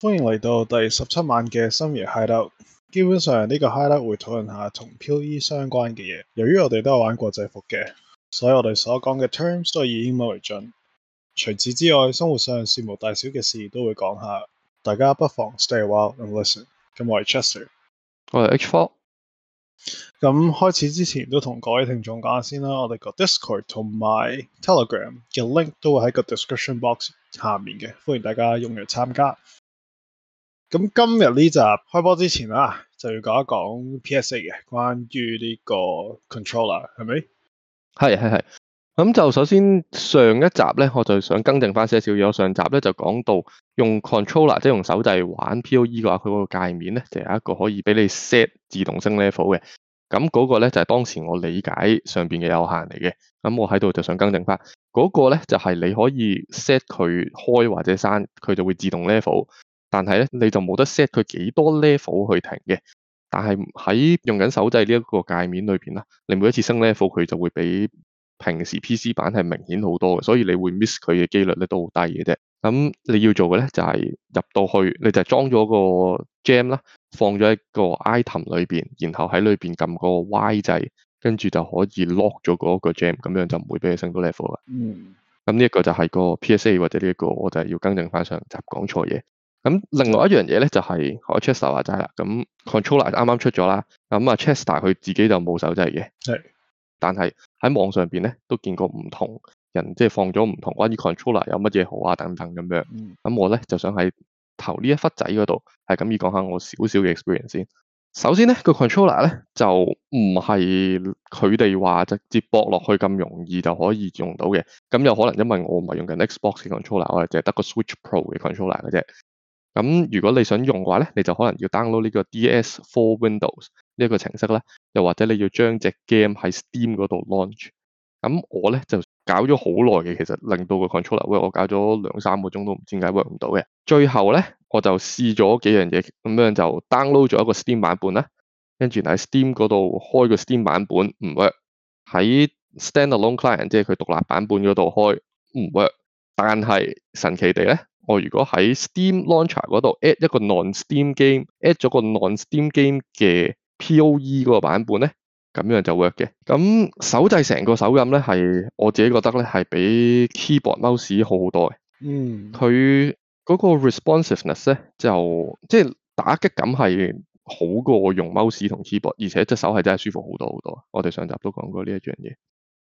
歡迎嚟到第17晚嘅深夜 Hideout。基本上呢個 Hideout 會討論下同 PoE 相關嘅嘢。由於我哋都有玩國際服嘅，所以我哋所講嘅 terms 都係以英文為準。除此之外，生活上事無大小嘅事都會講下，大家不妨 stay a while and listen。咁我係 Chester， 我係 H4。 咁開始之前都同各位聽眾講下先啦，我哋個 Discord 同埋 Telegram 嘅 link 都會喺個 description box 下面嘅，歡迎大家踴躍參加。咁今日呢集開波之前啦，就要講一講 PSA 嘅，關於呢個 controller 係咪？ 係。咁就首先上一集咧，我就想更正翻些少嘢。上集咧就講到用 controller 即係用手掣玩 PoE 嘅話，佢嗰個界面咧就有一個可以俾你 set 自動升 level 嘅。咁嗰個咧就係當時我理解上邊嘅有限嚟嘅。咁我喺度就想更正翻，嗰個咧就係你可以 set 佢開或者閂，佢就會自動 level。但係咧，你就冇得 set 佢幾多 level 去停嘅。但係喺用緊手掣呢一個界面裏邊啦，你每一次升 level 佢就會比平時 PC 版係明顯好多嘅，所以你會 miss 佢嘅機率咧都好低嘅啫。咁你要做嘅咧就係入到去，你就裝咗個 gem 啦，放咗喺個 item 裏邊，然後喺裏邊撳個 Y 掣，跟住就可以 lock 咗嗰個 gem， 咁樣就唔會俾你升到 level 啦。咁呢一個就係個 PSA 或者呢一個，我就係要更正翻上集講錯嘢。咁另外一樣嘢咧就係我 Chester 話齋啦，咁 controller 啱啱出咗啦，咁啊 Chester 佢自己就冇手掣嘅，但係喺網上邊咧都見過唔同人即係放咗唔同關於 controller 有乜嘢好啊等等咁樣。咁我咧就想喺頭呢一忽仔嗰度係咁要講下我少少嘅 experience 先。首先咧個 controller 咧就唔係佢哋話直接駁落去咁容易就可以用到嘅。咁有可能因為我唔係用緊 Xbox 嘅 controller， 我係淨係得個 Switch Pro 嘅 controller 嘅啫。咁如果你想用嘅話咧，你就可能要 download 呢個 DS for Windows 呢一個程式啦，又或者你要將隻 game 喺 Steam 嗰度 launch。咁我咧就搞咗好耐嘅，其實令到個 controller work，我搞咗2-3個鐘都唔知點解 work 唔到嘅。最後咧我就試咗幾樣嘢，咁樣就 download 咗一個 Steam 版本啦，跟住喺 Steam 嗰度開個 Steam 版本唔 work， 喺 standalone client 即係佢獨立版本嗰度開唔 work， 但係神奇地咧，我如果喺 Steam Launcher 嗰度 add 一個 non-Steam game，add 咗個 non-Steam game 嘅 PoE 嗰個版本咧，咁樣就 work 嘅。咁手掣成個手感咧係我自己覺得咧係比 keyboard mouse 好好多嘅。佢嗰個 responsiveness 咧就即係打擊感係好過用 mouse 同 keyboard， 而且隻手係真係舒服好多好多。我哋上集都講過呢一樣嘢。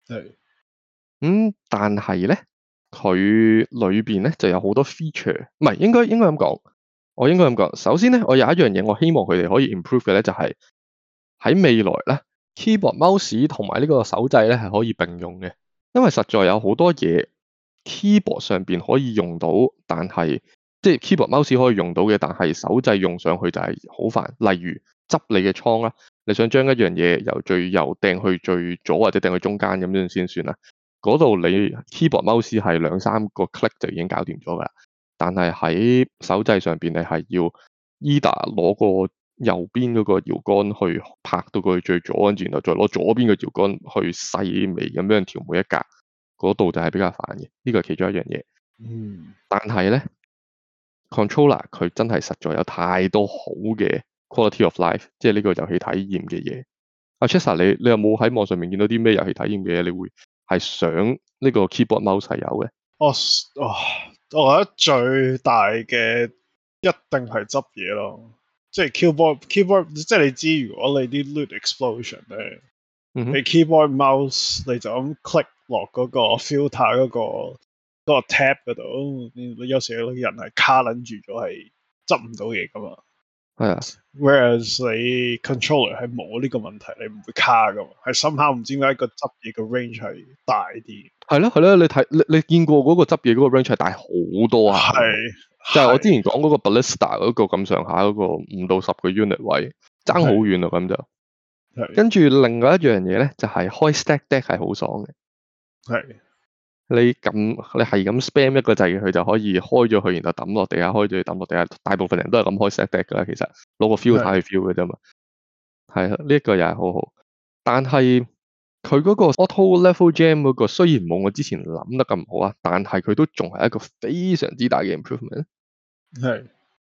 但係咧，佢裏邊咧就有好多 feature， 唔係應該咁講，我應該咁講。首先咧，我有一樣嘢我希望佢哋可以 improve 嘅咧，就係喺未來咧 keyboard mouse 同埋呢個手掣咧係可以並用嘅，因為實在有好多嘢 keyboard 上邊可以用到，但係即係 keyboard mouse 可以用到嘅，但係手掣用上去就係好煩。例如執你嘅倉啦，你想將一樣嘢由最右掟去最左或者掟去中間咁樣先算啦。嗰度你 keyboard mouse 係2-3個 click 就已經搞掂咗噶啦，但係喺手掣上邊你係要 either 攞個右邊嗰個搖桿去拍到佢最左，跟住然後再攞左邊嘅搖桿去細微咁樣調每一格，嗰度就係比較煩嘅。呢個係其中一樣嘢。但係咧 controller 佢真係實在有太多好嘅 quality of life， 即係呢個遊戲體驗嘅嘢。阿 Chester 你有冇喺網上面見到啲咩遊戲體驗嘅嘢？你會係想呢個 keyboard mouse 係有嘅？我覺得最大嘅一定係執嘢咯，即係 keyboard， 即係你知，如果你啲 loot explosion 咧，你 keyboard mouse 你就咁 click 落嗰個 filter 嗰個 tab 嗰度，你有時有啲人係卡撚住咗，係執唔到嘢噶嘛。 係啊 ，whereas 你 controller 係冇呢個問題，你唔會卡噶嘛，係somehow唔知點解個執嘢嘅 range 係大啲。 係咯，你見過嗰個執嘢嗰個 range 係大好多啊？就係我之前講嗰個 ballista 嗰個咁上下嗰個5到10個 unit 位，爭好遠咯咁就。跟住另外一樣嘢咧，就係開 stack deck 係好爽嘅。你係咁 spam 一個掣，佢就可以開咗佢，然後抌落地下，開咗佢抌落地下。大部分人都係咁開 stack deck 噶啦，其實攞個 filter 去 feel 嘅啫嘛。係啊，呢一個又係好好，但係佢嗰個 auto level jam 嗰個雖然冇我之前諗得咁好啊，但係佢都仲係一個非常之大嘅 improvement。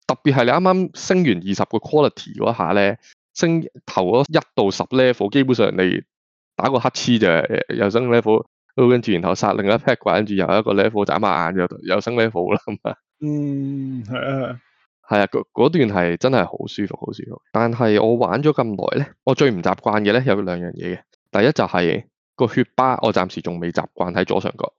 特別係你啱啱升完20個 quality 嗰下咧，升頭嗰1到10 level，基本上你打個乞嗤就又升 level，跟住然後殺另一 pack 怪，跟住又一個 level 眨下眼又升 level 啦咁啊。 係啊。 係啊，嗰段係真係好舒服，好舒服。但係我玩咗咁耐咧，我最唔習慣嘅咧有2樣嘢嘅。第一就係個血巴，我暫時仲未習慣喺左上角。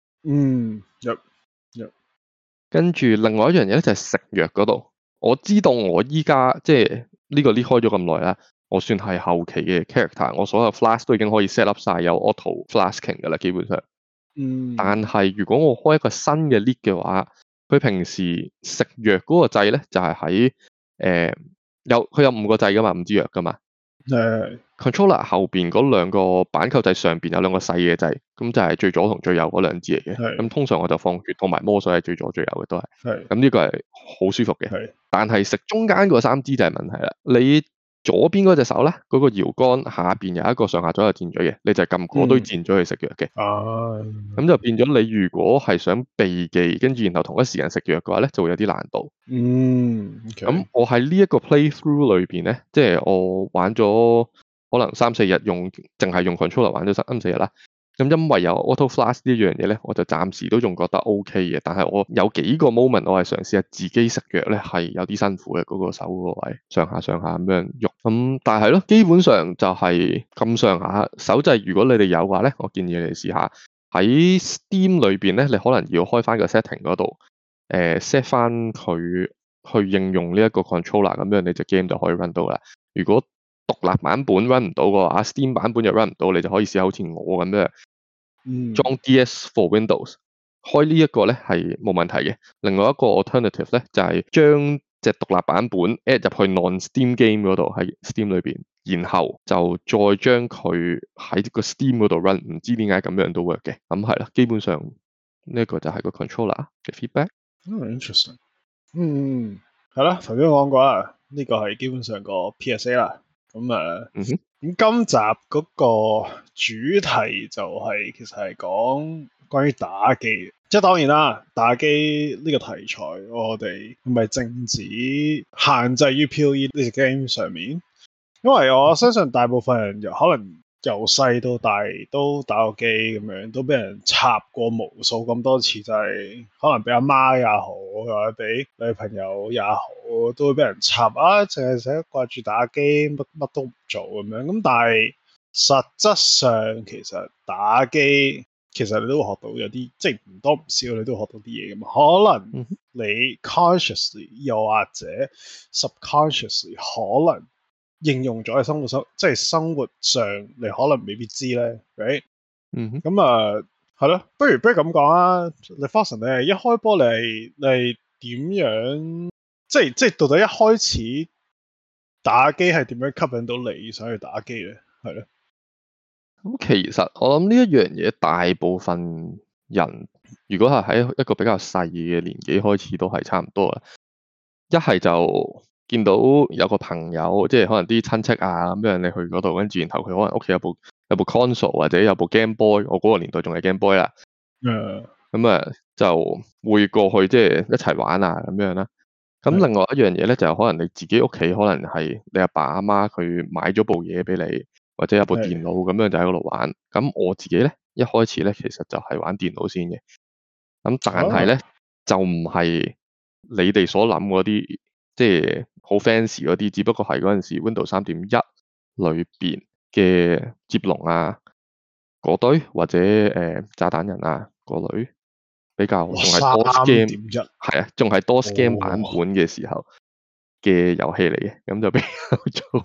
跟住另外一樣嘢咧就係食藥嗰度。我知道我依家即係呢個 lead 開咗咁耐啦，我算係後期嘅 character，我所有 flask 都已經可以 set up 晒有 auto flasking 㗎啦，基本上。但係如果我開一個新嘅 lead 嘅話，佢平時食藥嗰個掣咧就係喺佢有5個掣㗎嘛，5支藥㗎嘛。controller 後邊嗰2個板扣掣上邊有2個細嘅掣，咁就係最左同最右嗰2支嚟嘅。咁通常我就放血同埋魔水係最左最右嘅都係。咁呢個係好舒服嘅。但係食中間嗰3支就係問題啦。你左邊嗰隻手咧，嗰個搖桿下邊有一個上下左右箭嘴嘅，你就撳嗰堆箭嘴去食藥嘅。咁就變咗你如果係想避忌，跟住然後同一時間食藥嘅話咧，就會有啲難度。咁我喺呢一個 playthrough 裏邊咧，即係我玩咗可能3-4日淨係用 controller 玩咗3-4日啦。咁因為有 auto flask 呢樣嘢咧，我就暫時都仲覺得 OK 嘅。但係我有幾個 moment 我係嘗試下自己食藥咧，係有啲辛苦嘅，嗰個手嗰個位上下咁樣喐。咁但係咯，基本上就係咁上下手掣。如果你哋有嘅話咧，我建議你哋試下喺 Steam 裏邊咧，你可能要開翻個 setting 嗰度，set 翻佢去應用呢一個 controller， 咁樣你隻 game 就可以 run 到啦。如果獨立版本 run 唔到嘅話，Steam 版本又 run 唔到，你就可以試下好似我咁樣裝 DS for Windows，開呢一個咧係冇問題嘅。另外一個 alternative 咧就係將隻獨立版本 add 入去 non-Steam game 嗰度喺 Steam 裏邊，然後就再將佢喺個 Steam 嗰度 run， 唔知點解咁樣都 work 嘅。咁係啦，基本上呢個就係個 controller 嘅 feedback。 interesting。係啦，頭先講過啦，呢個係基本上個 PSA 啦。咁今集嗰個主題就係其實係講關於打機，即係當然啦，打機呢個題材我哋唔係淨止限制於 POE 呢隻 game 上面，因為我相信大部分人可能由細到大都打過機咁樣，都俾人插過無數咁多次，就係可能俾阿媽也好，或者俾女朋友也好，都會俾人插啊，淨係成日掛住打機，乜都唔做咁樣。咁但係實質上其實打機其實你都會學到有啲，即係唔多唔少你都會學到啲嘢㗎嘛。可能你 consciously 又或者 subconsciously 可能應用咗喺即係生活上，你可能未必知咧，right？咁係咯，不如咁講啊。你 Foxon 你係一開波你係點樣？即係到底一開始打機係點樣吸引到你想去打機咧？係咯。 咁其實我諗呢一樣嘢，大部分人如果係喺一個比較細嘅年紀開始，都係差唔多啦。一係就見到有個朋友，即係可能啲親戚啊咁樣，你去嗰度，跟住然後佢可能屋企有部 console 或者有部 Game Boy， 我嗰個年代仲係 Game Boy 啦。咁就會過去即係一齊玩啊咁樣啦。咁另外一樣嘢咧，就可能你自己屋企可能係你阿爸阿媽佢買咗部嘢俾你，或者有部電腦咁樣就喺嗰度玩。咁我自己咧一開始咧其實就係玩電腦先嘅。咁但係咧就唔係你哋所諗嗰啲，即係好 fancy 嗰啲，只不過係嗰陣時 Windows 3.1裏邊嘅接龍啊嗰堆，或者炸彈人啊嗰類，比較仲係 DOS game， 係啊，仲係 DOS game 版本嘅時候嘅遊戲嚟嘅，咁就比較做。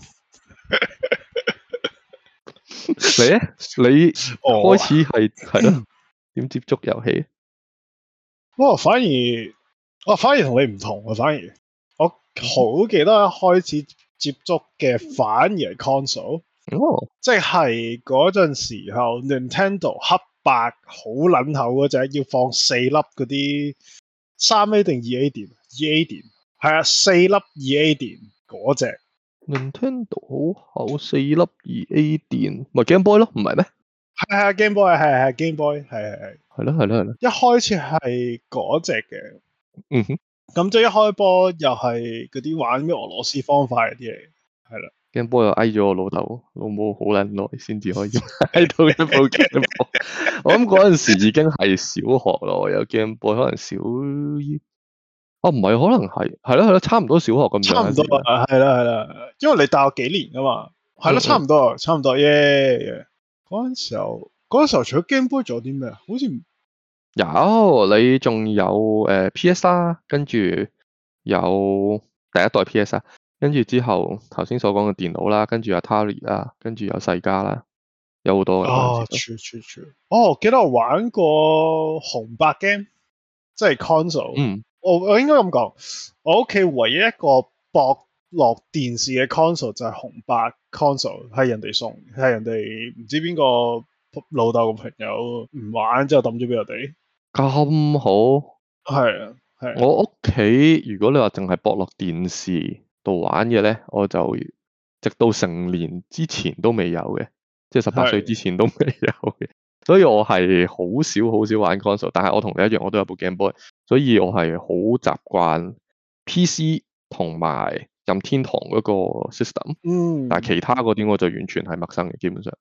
你咧？你開始係咯？點接觸遊戲？ 反而同你唔同啊！反而我好記得一開始接觸嘅反而係 console，即係嗰陣時候 Nintendo 黑白好撚厚嗰隻，要放4粒嗰啲3A 定2A 電，2A 電係啊，4粒2A 電嗰隻。 Nintendo 好厚4粒2A 電，咪 Game Boy 咯，唔係咩？ 係 Game Boy， 係 Game Boy， 係。 係咯。 一開始係嗰隻嘅。 咁即係一開波又係嗰啲玩咩俄羅斯方塊嗰啲嚟，係啦。 Game Boy 又翳咗我老母好撚耐先至可以買到一部 Game Boy。我諗嗰陣時已經係小學咯，有 Game Boy 可能小二。哦，唔係，可能係咯，差唔多小學咁差唔多啊，係啦，因為你大我幾年噶嘛，係咯，差唔多耶。嗰陣時候除咗 Game Boy 仲有啲咩啊？好似有，你仲有PS 啦，跟住有第一代 PS 啦，跟住之後頭先所講嘅電腦啦，跟住 Atari 啦，跟住有世嘉啦，有好多嘅嗰陣時。我記得我玩過紅白 game，即係 console。我應該咁講，我屋企唯一一個駁落電視嘅 console 就係紅白 console，係人哋送，係人哋唔知邊個老豆嘅朋友唔玩之後抌咗俾我哋。 咁好， 係啊。 我屋企如果你話淨係駁落電視度玩嘅咧，我就直到成年之前都未有嘅，即係18歲之前都未有嘅。所以我係好少玩 console， 但係我同你一樣，我都有部 Game Boy， 所以我係好習慣 PC 同埋任天堂嗰個 system。但係其他嗰啲我就完全係陌生嘅，基本上。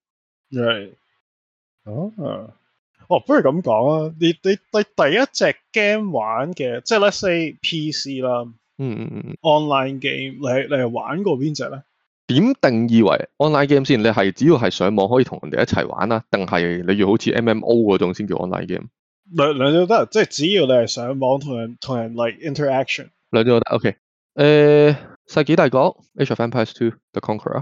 不如咁講啊，你第一隻 game 玩嘅，即係 let's say PC 啦，online game，你係玩過邊隻咧？ 點定義為 online game 先？你係只要係上網可以同人哋一齊玩啊，定係你要好似 MMO 嗰種先叫 online game？ 兩種都得，即係只要你係上網同人 like interaction， 兩種都得。OK，世紀帝國 Age of Empires 2 The Conqueror。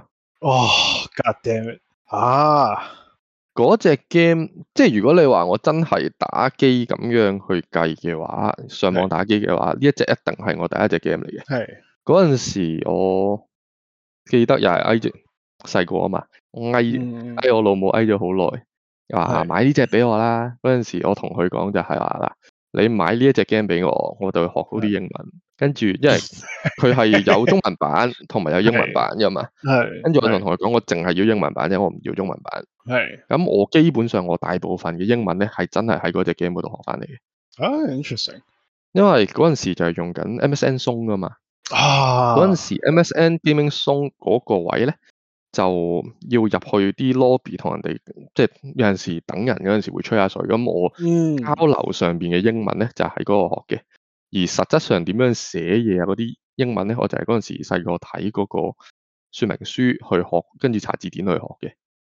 God damn it！ 嗰隻 game， 即係如果你話我真係打機咁樣去計嘅話，上網打機嘅話，呢一隻一定係我第一隻 game 嚟嘅。 係嗰陣時我記得又係翳住細個啊嘛，翳我老母翳咗好耐，話買呢隻俾我啦。嗰陣時我同佢講就係話啦，你買呢一隻 game 俾我，我就會學好啲英文。跟住因為佢係有中文版同埋有英文版㗎嘛，跟住我就同佢講，我淨係要英文版啫，我唔要中文版。咁我基本上我大部分嘅英文咧係真係喺嗰隻 game 嗰度學翻嚟嘅。 Interesting。 因為嗰陣時就係用緊 MSN 松㗎嘛。嗰陣時 MSN Gaming Zone 嗰個位咧，就要入去啲 lobby 同人哋，即係有陣時等人嗰陣時會吹下水。咁我交流上邊嘅英文咧就係嗰個學嘅，而實質上點樣寫嘢啊嗰啲英文咧，我就係嗰陣時細個睇嗰個說明書去學，跟住查字典去學嘅。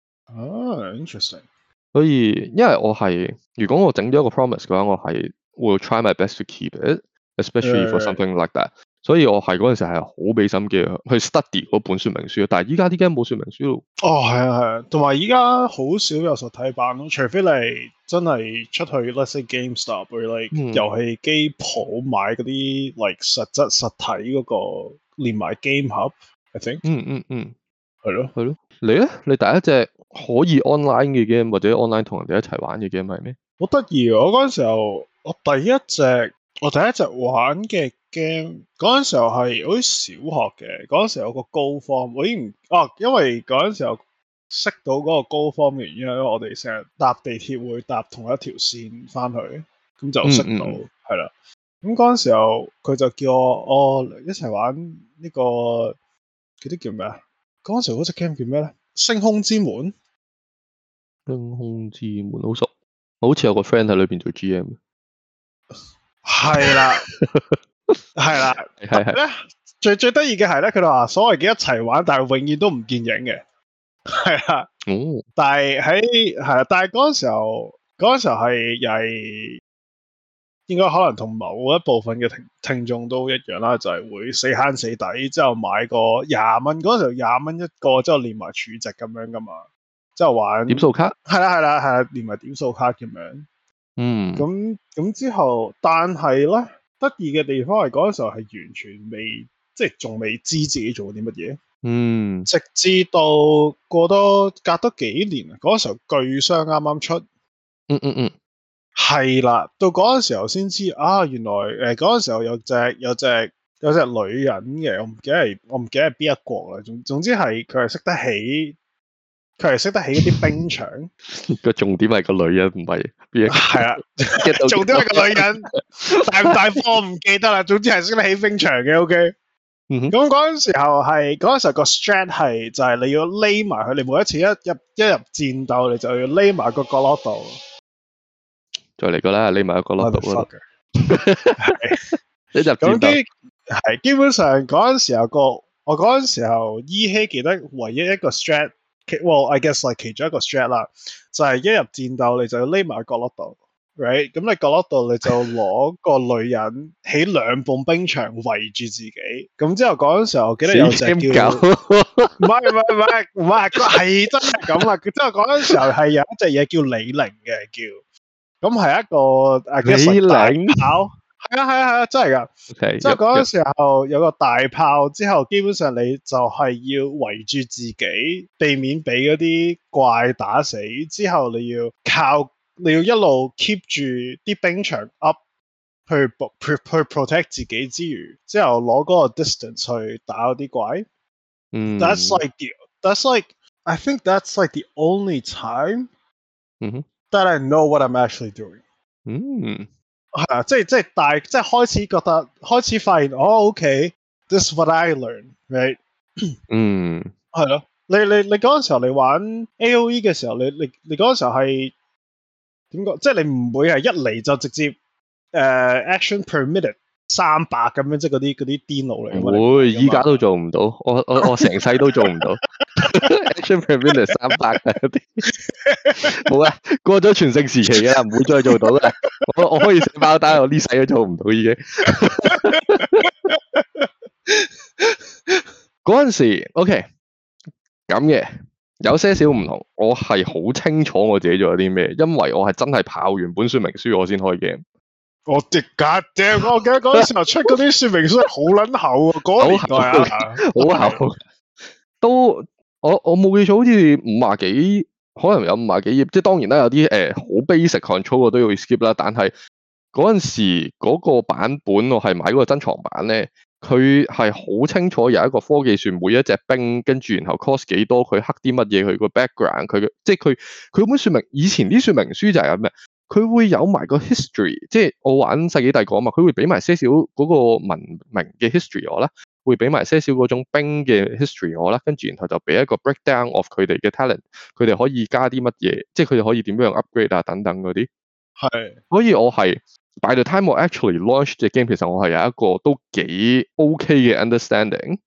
Interesting。 所以因為我係如果我整咗一個 promise 嘅話，我係會 try my best to keep it，especially for something like that。所以我係嗰陣時係好俾心機去 study 嗰本說明書，但係依家啲 game 冇說明書咯。 係，同埋依家好少有實體版咯，除非你真係出去 let's say GameStop 或者 like 遊戲機鋪買嗰啲 like 實體嗰個連埋 game 盒 I think。係咯。 你咧？你第一隻可以 online 嘅 game 或者 online 同人哋一齊玩嘅 game 係咩？ 好得意啊！我嗰陣時候我第一隻玩嘅 game 嗰陣時候係好似小學嘅，嗰陣時候有個高方，我已經因為嗰陣時候識到嗰個高方嘅原因，因為我哋成日搭地鐵會搭同一條線翻去，咁就識到係啦。咁嗰陣時候佢就叫我一齊玩呢個嗰啲叫咩啊？嗰陣時候嗰隻 game 叫咩咧？星空之門。 星空之門好熟，好似有個 friend 喺裏邊做 GM。 係啦，係。最得意嘅係咧，佢哋話所謂嘅一齊玩，但係永遠都唔見影嘅，係啦。但係嗰陣時候係又係應該可能同某一部分嘅聽眾都一樣啦，就係會死慳死抵，之後買個20蚊，嗰陣時候20蚊一個，之後連埋儲值咁樣噶嘛，之後玩點數卡。係啦，連埋點數卡咁樣。咁之後，但係咧得意嘅地方係嗰陣時候係完全未，即係仲未知自己做啲乜嘢。直至到隔多幾年，嗰陣時候巨商啱啱出。係啦，到嗰陣時候先知原來嗰陣時候有隻女人嘅，我唔記得係邊一國啦。總之係佢係識得起佢係識得起嗰啲冰牆。 個重點係個女人，唔係邊一個？ 係啊，重點係個女人，大唔大方我唔記得啦。總之係識得起冰牆嘅。OK。咁嗰陣時候個 strat 係就係你要匿埋佢，你每一次一入戰鬥，你就要匿埋個角落度。再嚟個啦，匿埋個角落度嗰度。一入戰鬥係基本上嗰陣時候我嗰陣時候依稀記得唯一一個 strat。I guess 其中一個 strat 啦，就係一入戰鬥你就要匿埋角落度 ，right？ 咁你角落度你就攞個女人起2埲冰牆圍住自己，咁之後嗰陣時候我記得有隻叫，唔係，係真係咁啊！之後嗰陣時候係有一隻嘢叫李寧嘅叫，咁係一個李寧炮。係啊，真係噶。即係嗰陣時候有個大炮，之後基本上你就係要圍住自己，避免俾嗰啲怪打死。之後你要一路 keep 住啲冰牆 up 去 protect 自己之餘，之後攞嗰個 distance 去打嗰啲怪。That's like I think that's like the only time that I know what I'm actually doing。係啊，即係開始發現OK，this is what I learn，right？ 係咯，你嗰陣時候你玩 AOE 嘅時候，你嗰陣時候係點講？即係你唔會係一嚟就直接action per minute 300咁樣，即係嗰啲癲佬嚟。 唔會，依家都做唔到，我成世都做唔到。action per minute 300嗰啲，冇啊，過咗全盛時期嘅啦，唔會再做到啦。我可以寫包單，我呢世都做唔到已經。嗰陣時 OK 咁嘅，有些少唔同。我係好清楚我自己做咗啲咩，因為我係真係跑完本說明書我先開 game。 我的God damn！我記得嗰陣時候出嗰啲說明書好撚厚啊，嗰年代啊，好厚。 都我冇記錯，好似50幾，可能有50幾頁。即係當然啦，有啲好 basic control 我都要 skip 啦。但係嗰陣時嗰個版本我係買嗰個珍藏版咧，佢係好清楚有一個科技樹每一隻兵，跟住然後 cost 幾多，佢刻啲乜嘢，佢個 background，即係佢本說明，以前啲說明書就係咁嘅。佢會有埋個 history，即係我玩世紀帝國啊嘛，佢會俾埋些少嗰個文明嘅 history 我啦，會俾埋些少嗰種兵嘅 history 我啦，跟住然後就俾一個 breakdown of 佢哋嘅 talent， 佢哋可以加啲乜嘢，即係佢哋可以點樣 upgrade 啊等等嗰啲。係，所以我係 by the time 我 actually launch 隻 game， 其實我係有一個都幾 OK 嘅 understanding。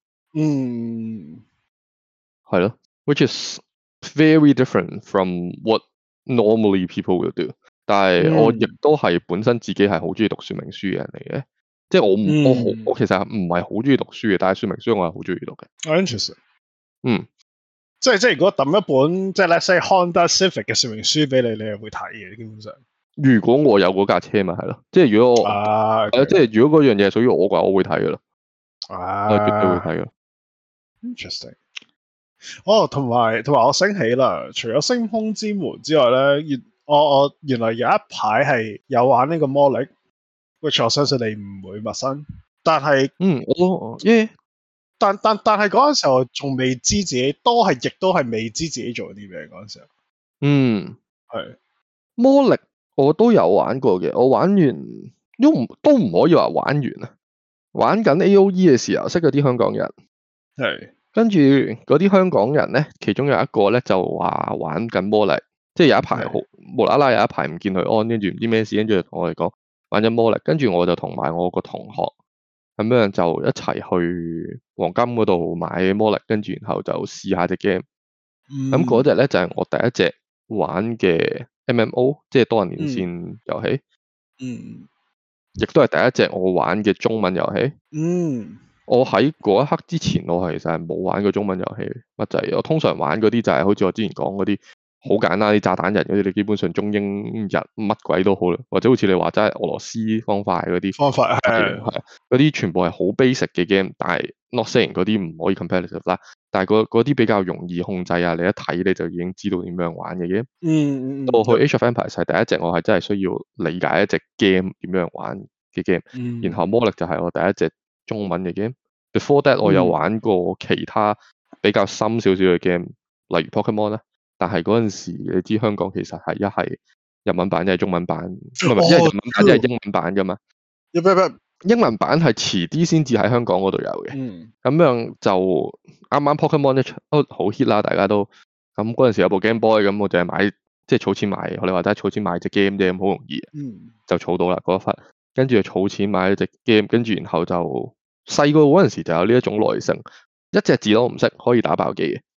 係咯 ，which is very different from what normally people will do。但係我亦都係本身自己係好中意讀說明書嘅人嚟嘅，即係我其實唔係好中意讀書嘅，但係說明書我係好中意讀嘅。 Interesting。即係如果抌一本即係 let's say Honda Civic 嘅說明書俾你，你係會睇嘅基本上。 如果我有嗰架車咪係咯，即係如果即係如果嗰樣嘢係屬於我嘅話，我會睇噶啦。我絕對會睇噶。 Interesting。同埋我醒起啦，除咗星空之門之外咧，我原來有一排係有玩呢個魔力 which 我相信你唔會陌生，但係但係嗰陣時候仲未知自己，亦都係未知自己做啲咩嗰陣時候。係魔力我都有玩過嘅，我玩完都唔可以話玩完啊，玩緊 AOE 嘅時候識嗰啲香港人， 係跟住嗰啲香港人咧，其中有一個咧就話玩緊魔力。即係有一排無啦啦有一排唔見佢安，跟住唔知咩事，跟住同我哋講玩咗魔力，跟住我就同埋我個同學咁樣就一齊去黃金嗰度買魔力，跟住然後就試下隻 game。咁嗰隻咧就係我第一隻玩嘅 MMO， 即係多人連線遊戲。亦都係第一隻我玩嘅中文遊戲。我喺嗰一刻之前，我其實係冇玩過中文遊戲乜滯。我通常玩嗰啲就係好似我之前講嗰啲。好簡單啲炸彈人嗰啲，你基本上中英日乜鬼都好啦，或者好似你話齋俄羅斯方塊嗰啲方法係嗰啲全部係好 basic 嘅 game， 但係 not saying 嗰啲唔可以 competitive 啦，但係嗰啲比較容易控制啊，你一睇你就已經知道點樣玩嘅 game。到去 Age of Empires 係第一隻我係真係需要理解一隻 game 點樣玩嘅 game，然後魔力就係我第一隻中文嘅 game。Before that 我有玩過其他比較深少少嘅 game，例如 Pokemon 啦。 但係嗰陣時你知香港其實係一係日文版，一係中文版，唔係一係日文版，一係英文版噶嘛。英文版係遲啲先至喺香港嗰度有嘅。咁樣就啱啱 Pokemon 一出都好 hit 啦，大家都咁嗰陣時有部 Game Boy，咁我就係買即係儲錢買，我哋話齋儲錢買隻 game 啫，咁好容易就儲到啦嗰一忽，跟住就儲錢買咗隻 game，跟住然後就細個嗰陣時就有呢一種耐性，一隻字都唔識可以打爆機嘅。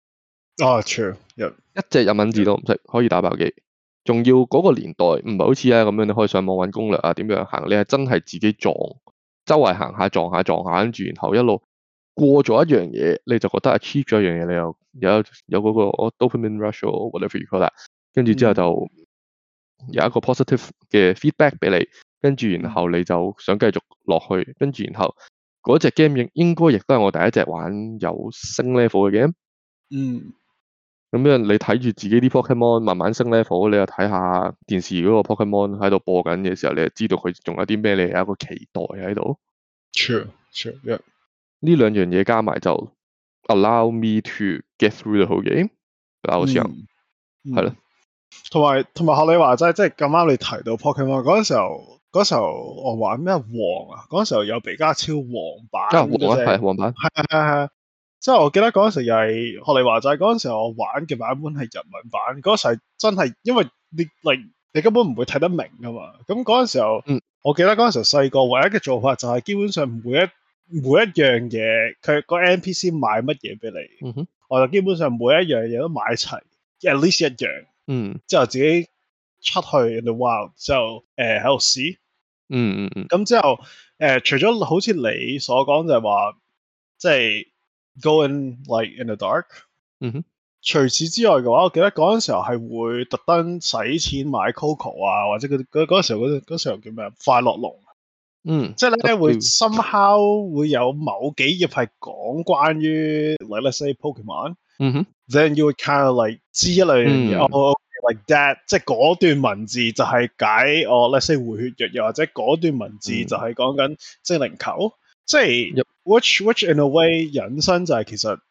true， 一隻日文字都唔識可以打爆機，仲要嗰個年代唔係好似咁樣，你可以上網揾攻略啊，點樣行，你係真係自己撞，周圍行下撞下，跟住然後一路過咗一樣嘢，你就覺得 achieve 咗一樣嘢，你有嗰個 dopamine rush or whatever you call that，跟住之後就有一個 positive 嘅 feedback 俾你，跟住然後你就想繼續落去，跟住然後嗰隻 game 應該亦都係我第一隻玩有升 level 嘅 game。咁樣你睇住自己啲 Pokemon 慢慢升 level，你又睇下電視嗰個 Pokemon 喺度播緊嘅時候，你就知道佢仲有啲咩，你有一個期待喺度。 True， 呢兩樣嘢加埋就 allow me to get through the whole game。好似係咯。 同埋學你話齋，即係咁啱你提到 Pokemon 嗰時候我玩咩黃啊？嗰時候有比加超黃版。 係黃版。 係。即係我記得嗰陣時又係學你話齋，嗰陣時我玩嘅版本係日文版，嗰時係真係因為你根本唔會睇得明噶嘛。咁嗰陣時候，我記得嗰陣時候細個唯一嘅做法就係基本上每一樣嘢，佢個 NPC 買乜嘢俾你，我就基本上每一樣嘢都買齊 at least 一樣，之後自己出去 in the wild 之後喺度試，咁之後除咗好似你所講就係話即係。Go in like in the dark。除此之外嘅話，我記得嗰陣時候係會特登使錢買 Coco 啊，或者嗰時候叫咩快樂龍。即係咧會 somehow 會有某幾頁係講關於 like let's say Pokemon。Then you would kind of like 知一兩樣嘢。like that， 即係嗰段文字就係解let's say 回血藥，又或者嗰段文字就係講緊精靈球。即係 which in a way 引申就係其實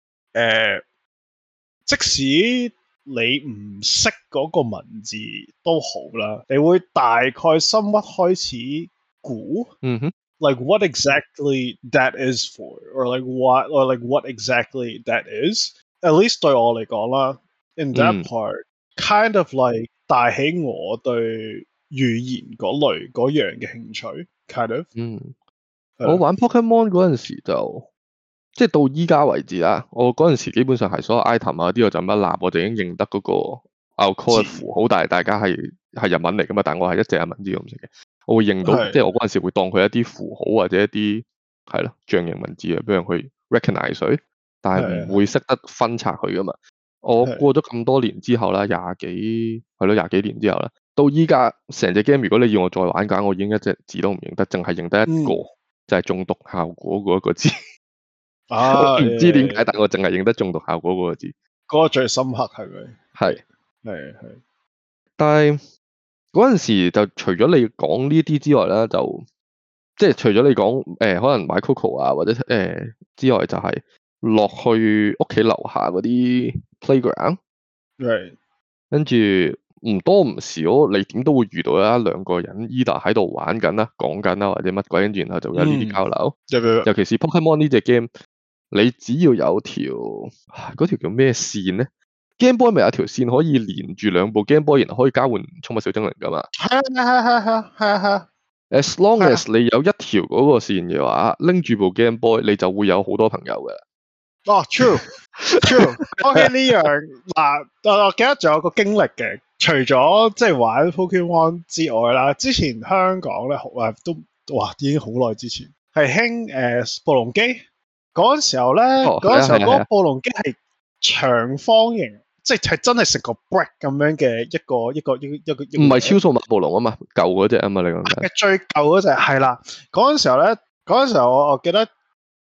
即使你唔識嗰個文字都好啦，你會大概somewhat開始估like what exactly that is for or like what exactly that is at least 對我嚟講啦 in that part kind of like 帶起我對語言嗰樣嘅興趣 kind of。 我玩 Pokemon 嗰陣時就即係到依家為止啦，我嗰陣時基本上係所有 item 啊啲我就乜立，我就已經認得嗰個 Alcor 嘅符號，但係大家係日文嚟噶嘛，但係我係一隻日文字都唔識嘅，我會認到，即係我嗰陣時會當佢一啲符號或者一啲係咯象形文字啊，俾人去 recognize 佢，但係唔會識得分拆佢噶嘛。我過咗咁多年之後啦，廿幾年之後啦，到依家成隻 game 如果你要我再玩嘅話，我已經一隻字都唔認得，淨係認得一個。就係中毒效果嗰一個字，我唔知點解，但我淨係認得中毒效果嗰個字。 嗰個最深刻係咪？ 係。但係嗰陣時就除咗你講呢啲之外咧，就即係除咗你講可能買 Coco 啊或者之外，就係落去屋企樓下嗰啲 playground。跟住。唔多唔少，你點都會遇到一兩個人 either 喺度玩緊啦、講緊啦或者乜鬼，跟住然後就有呢啲交流。尤其是 Pokemon 呢隻 game，你只要有嗰條叫咩線咧 ？Game Boy 咪有條線可以連住兩部 Game Boy，然後可以交換寵物小精靈噶嘛？係。As long as 你有一條嗰個線嘅話，拎住部 Game Boy，你就會有好多朋友嘅。 true。講起呢樣嗱，我記得仲有個經歷嘅。除咗即係玩 Pokemon 之外啦，之前香港咧已經好耐之前係興暴龍機嗰陣時候咧，嗰陣時候嗰個暴龍機係長方形，即係真係成個 brick 咁樣嘅一個，唔係超數碼暴龍啊嘛，舊嗰隻啊嘛，你講緊最舊嗰隻係啦。嗰陣時候咧，我記得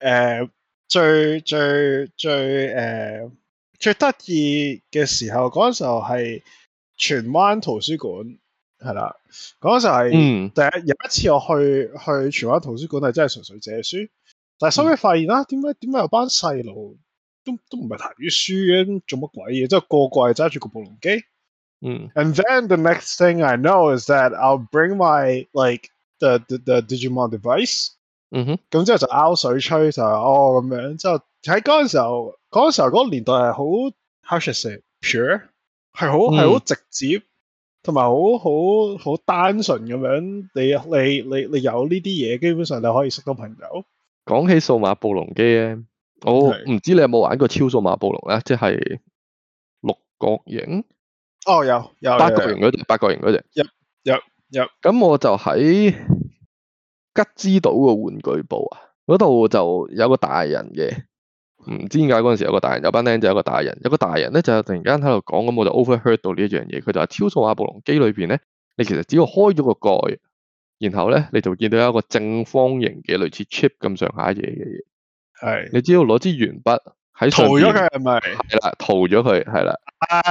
最得意嘅時候，嗰陣時候係。荃灣圖書館係啦，嗰陣時係有一次我去荃灣圖書館係真係純粹借書，但係收尾發現啦，點解有班細路都唔係睇書嘅，做乜鬼嘢？即係個個係揸住個暴龍機。And then the next thing I know is that I'll bring my like the Digimon device。咁之後就拗水吹就咁樣，之後喺嗰陣時候，嗰個年代係好 how should I say pure， 係好直接，同埋好單純咁樣。你有呢啲嘢，基本上你可以識到朋友。 講起數碼暴龍機咧，我唔知你有冇玩過超數碼暴龍咧，即係六角形。 哦，有八角形嗰隻。 有。 咁我就喺吉之島個玩具部啊，嗰度就有個大人嘅，唔知點解嗰陣時有個大人，有班僆仔，有個大人咧就突然間喺度講，咁我就 overheard 到呢一樣嘢，佢就話超數碼暴龍機裏邊咧，你其實只要開咗個蓋，然後咧你就會見到有一個正方形嘅類似 chip 咁上下嘢嘅嘢， 係你只要攞支鉛筆喺上邊， 塗咗佢係咪？ 係啦，塗咗佢係啦。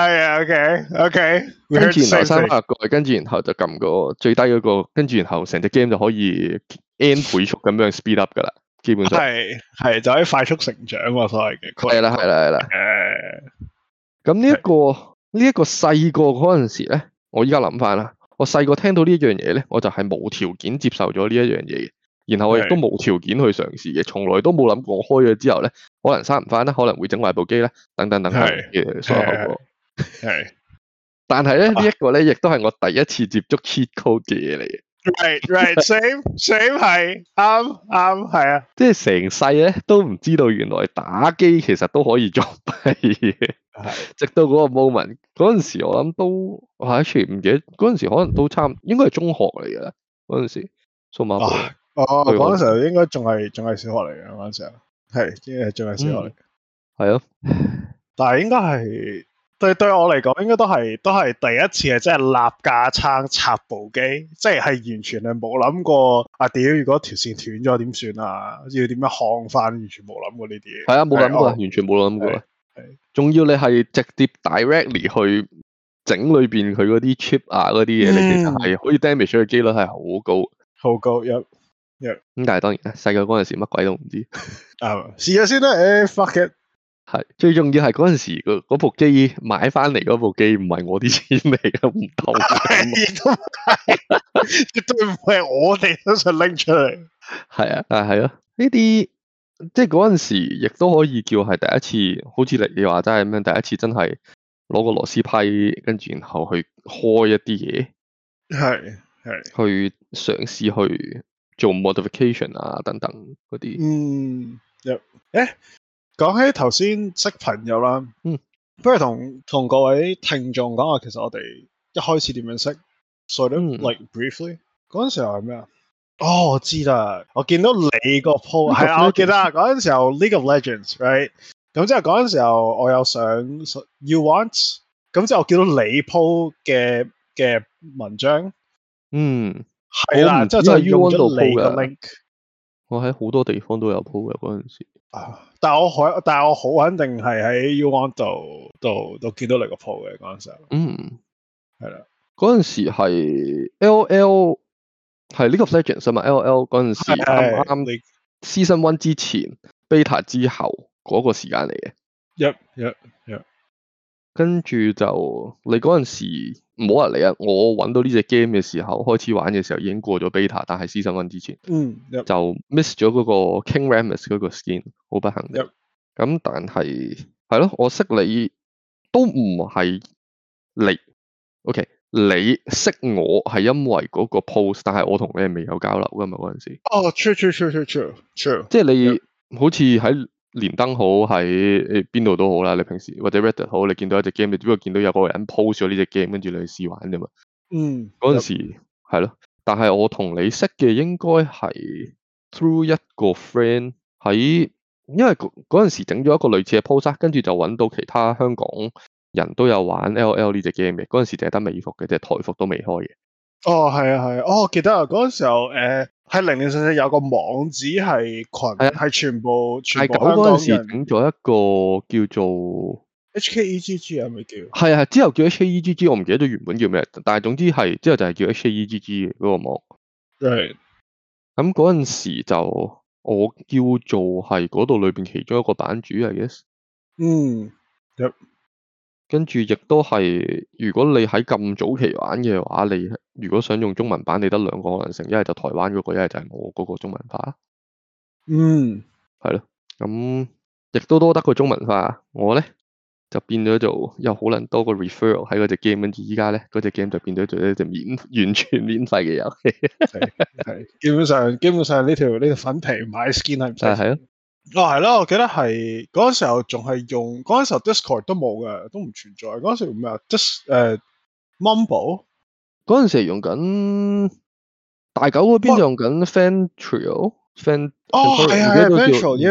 OK， 跟住然後閂翻個蓋，跟住然後就撳個最低嗰個，跟住然後成隻 game 就可以 N 倍速咁樣 speed up 噶啦，基本上係就可以快速成長喎，所謂嘅。 係啦。咁呢一個細個嗰陣時咧，我依家諗翻啦，我細個聽到呢一樣嘢咧，我就係無條件接受咗呢一樣嘢嘅，然後我亦都無條件去嘗試嘅，從來都冇諗過我開咗之後咧，可能閂唔翻啦，可能會整壞部機啦，等等嘅所有後果。 係。 但係咧，呢一個咧，亦都係我第一次接觸 cheat code 嘅嘢嚟嘅。 Right，same 係啱係啊！ 即係成世咧都唔知道原來打機其實都可以作弊嘅。直到嗰個 moment， 嗰陣時我諗都我喺唔記得嗰陣時可能都應該係中學嚟嘅啦。嗰陣時數碼暴龍嗰陣時候應該仲係小學嚟嘅嗰陣時候，係仲係小學嚟。 係咯， 但係應該係。對我嚟講，應該都係第一次係真係立架撐插部機，即係完全係冇諗過如果條線斷咗點算啊？要點樣焊翻？完全冇諗過呢啲嘢。 係啊，冇諗過，完全冇諗過。仲要你係直接 directly 去整裏邊佢嗰啲 chip 啊嗰啲嘢，你其實係可以 damage 嘅機率係好高。 好高，咁但係當然啦，細個嗰陣時乜鬼都唔知。 試下先啦，fuck it。係最重要係嗰陣時嗰部機買翻嚟嗰部機唔係我啲錢嚟嘅，唔同嘅， 絕對唔係我哋身上拎出嚟。係啊， 係咯，呢啲即係嗰陣時亦都可以叫係第一次，好似你話齋咁樣，第一次真係攞個螺絲批，跟住然後去開一啲嘢，係去嘗試去做 modification 啊等等嗰啲。 講起頭先識朋友啦，不如同各位聽眾講下，其實我哋一開始點樣識？sort of like briefly。嗰陣時候係咩啊？我知啦，我見到你個 po 係啊，我記得嗰陣時候 League of Legends，right？ 咁之後嗰陣時候我有上 You Want， 咁之後我見到你 po 嘅文章，係啦，之後就用咗你個 link。 我喺好多地方都有 po 嘅嗰陣時。 但係我好肯定係喺 U1 度見到你個 po 嘅嗰陣時候。係啦， 嗰陣時係 LL 係 League of Legends 啊嘛 ，LL 嗰陣時啱啱 Season 1之前 ，Beta 之後嗰個時間嚟嘅。跟住就你嗰陣時唔好話你啊，我揾到呢隻 game 嘅時候，開始玩嘅時候已經過咗 Beta， 但係 Season 1之前，就 miss 咗嗰個 King Rammus 嗰個 skin， 好不幸嘅。咁但係係咯，我識你都唔係你 ，OK， 你識我係因為嗰個 post， 但係我同你係未有交流噶嘛嗰陣時。 true， 即係你好似喺連登好，喺邊度都好啦，你平時或者 Reddit 好，你見到一隻 game， 你只不過見到有個人 post 咗呢隻 game， 跟住你去試玩啫嘛。嗰陣時係咯，但係我同你識嘅應該係 through 一個 friend 喺。因為嗰陣時整咗一個類似嘅 post， 跟住就揾到其他香港人都有玩 LL 呢隻 game 嘅。嗰陣時淨係得美服嘅，即係台服都未開嘅。 係啊，記得啊，嗰陣時候係零零舍舍有個網址係群，係全部香港人。嗰陣時整咗一個叫做 HKEGG 係咪叫？ 係之後叫 HKEGG， 我唔記得咗原本叫咩，但係總之係之後就係叫 HKEGG 嘅嗰個網。咁嗰陣時就。我叫做係嗰度裏邊其中一個版主，I guess。 嗯， 跟住亦都係，如果你喺咁早期玩嘅話，你如果想用中文版，你得兩個可能性，一係就台灣嗰個，一係就係我嗰個中文化。 嗯， 係咯，咁亦都多得個中文化。我咧就變咗做有好撚多個 referral 喺嗰隻 game，跟住依家咧嗰隻 game 就變咗做一隻完全免費嘅遊戲。 係基本上呢條粉皮買 skin 係唔使錢。 係咯。 係咯，我記得係嗰陣時候仲係用，嗰陣時候 Discord 都冇嘅，都唔存在。嗰陣時用咩啊？Mumble 嗰陣時係用緊大狗嗰邊就用緊 Fan Trio。 哦，係而家都叫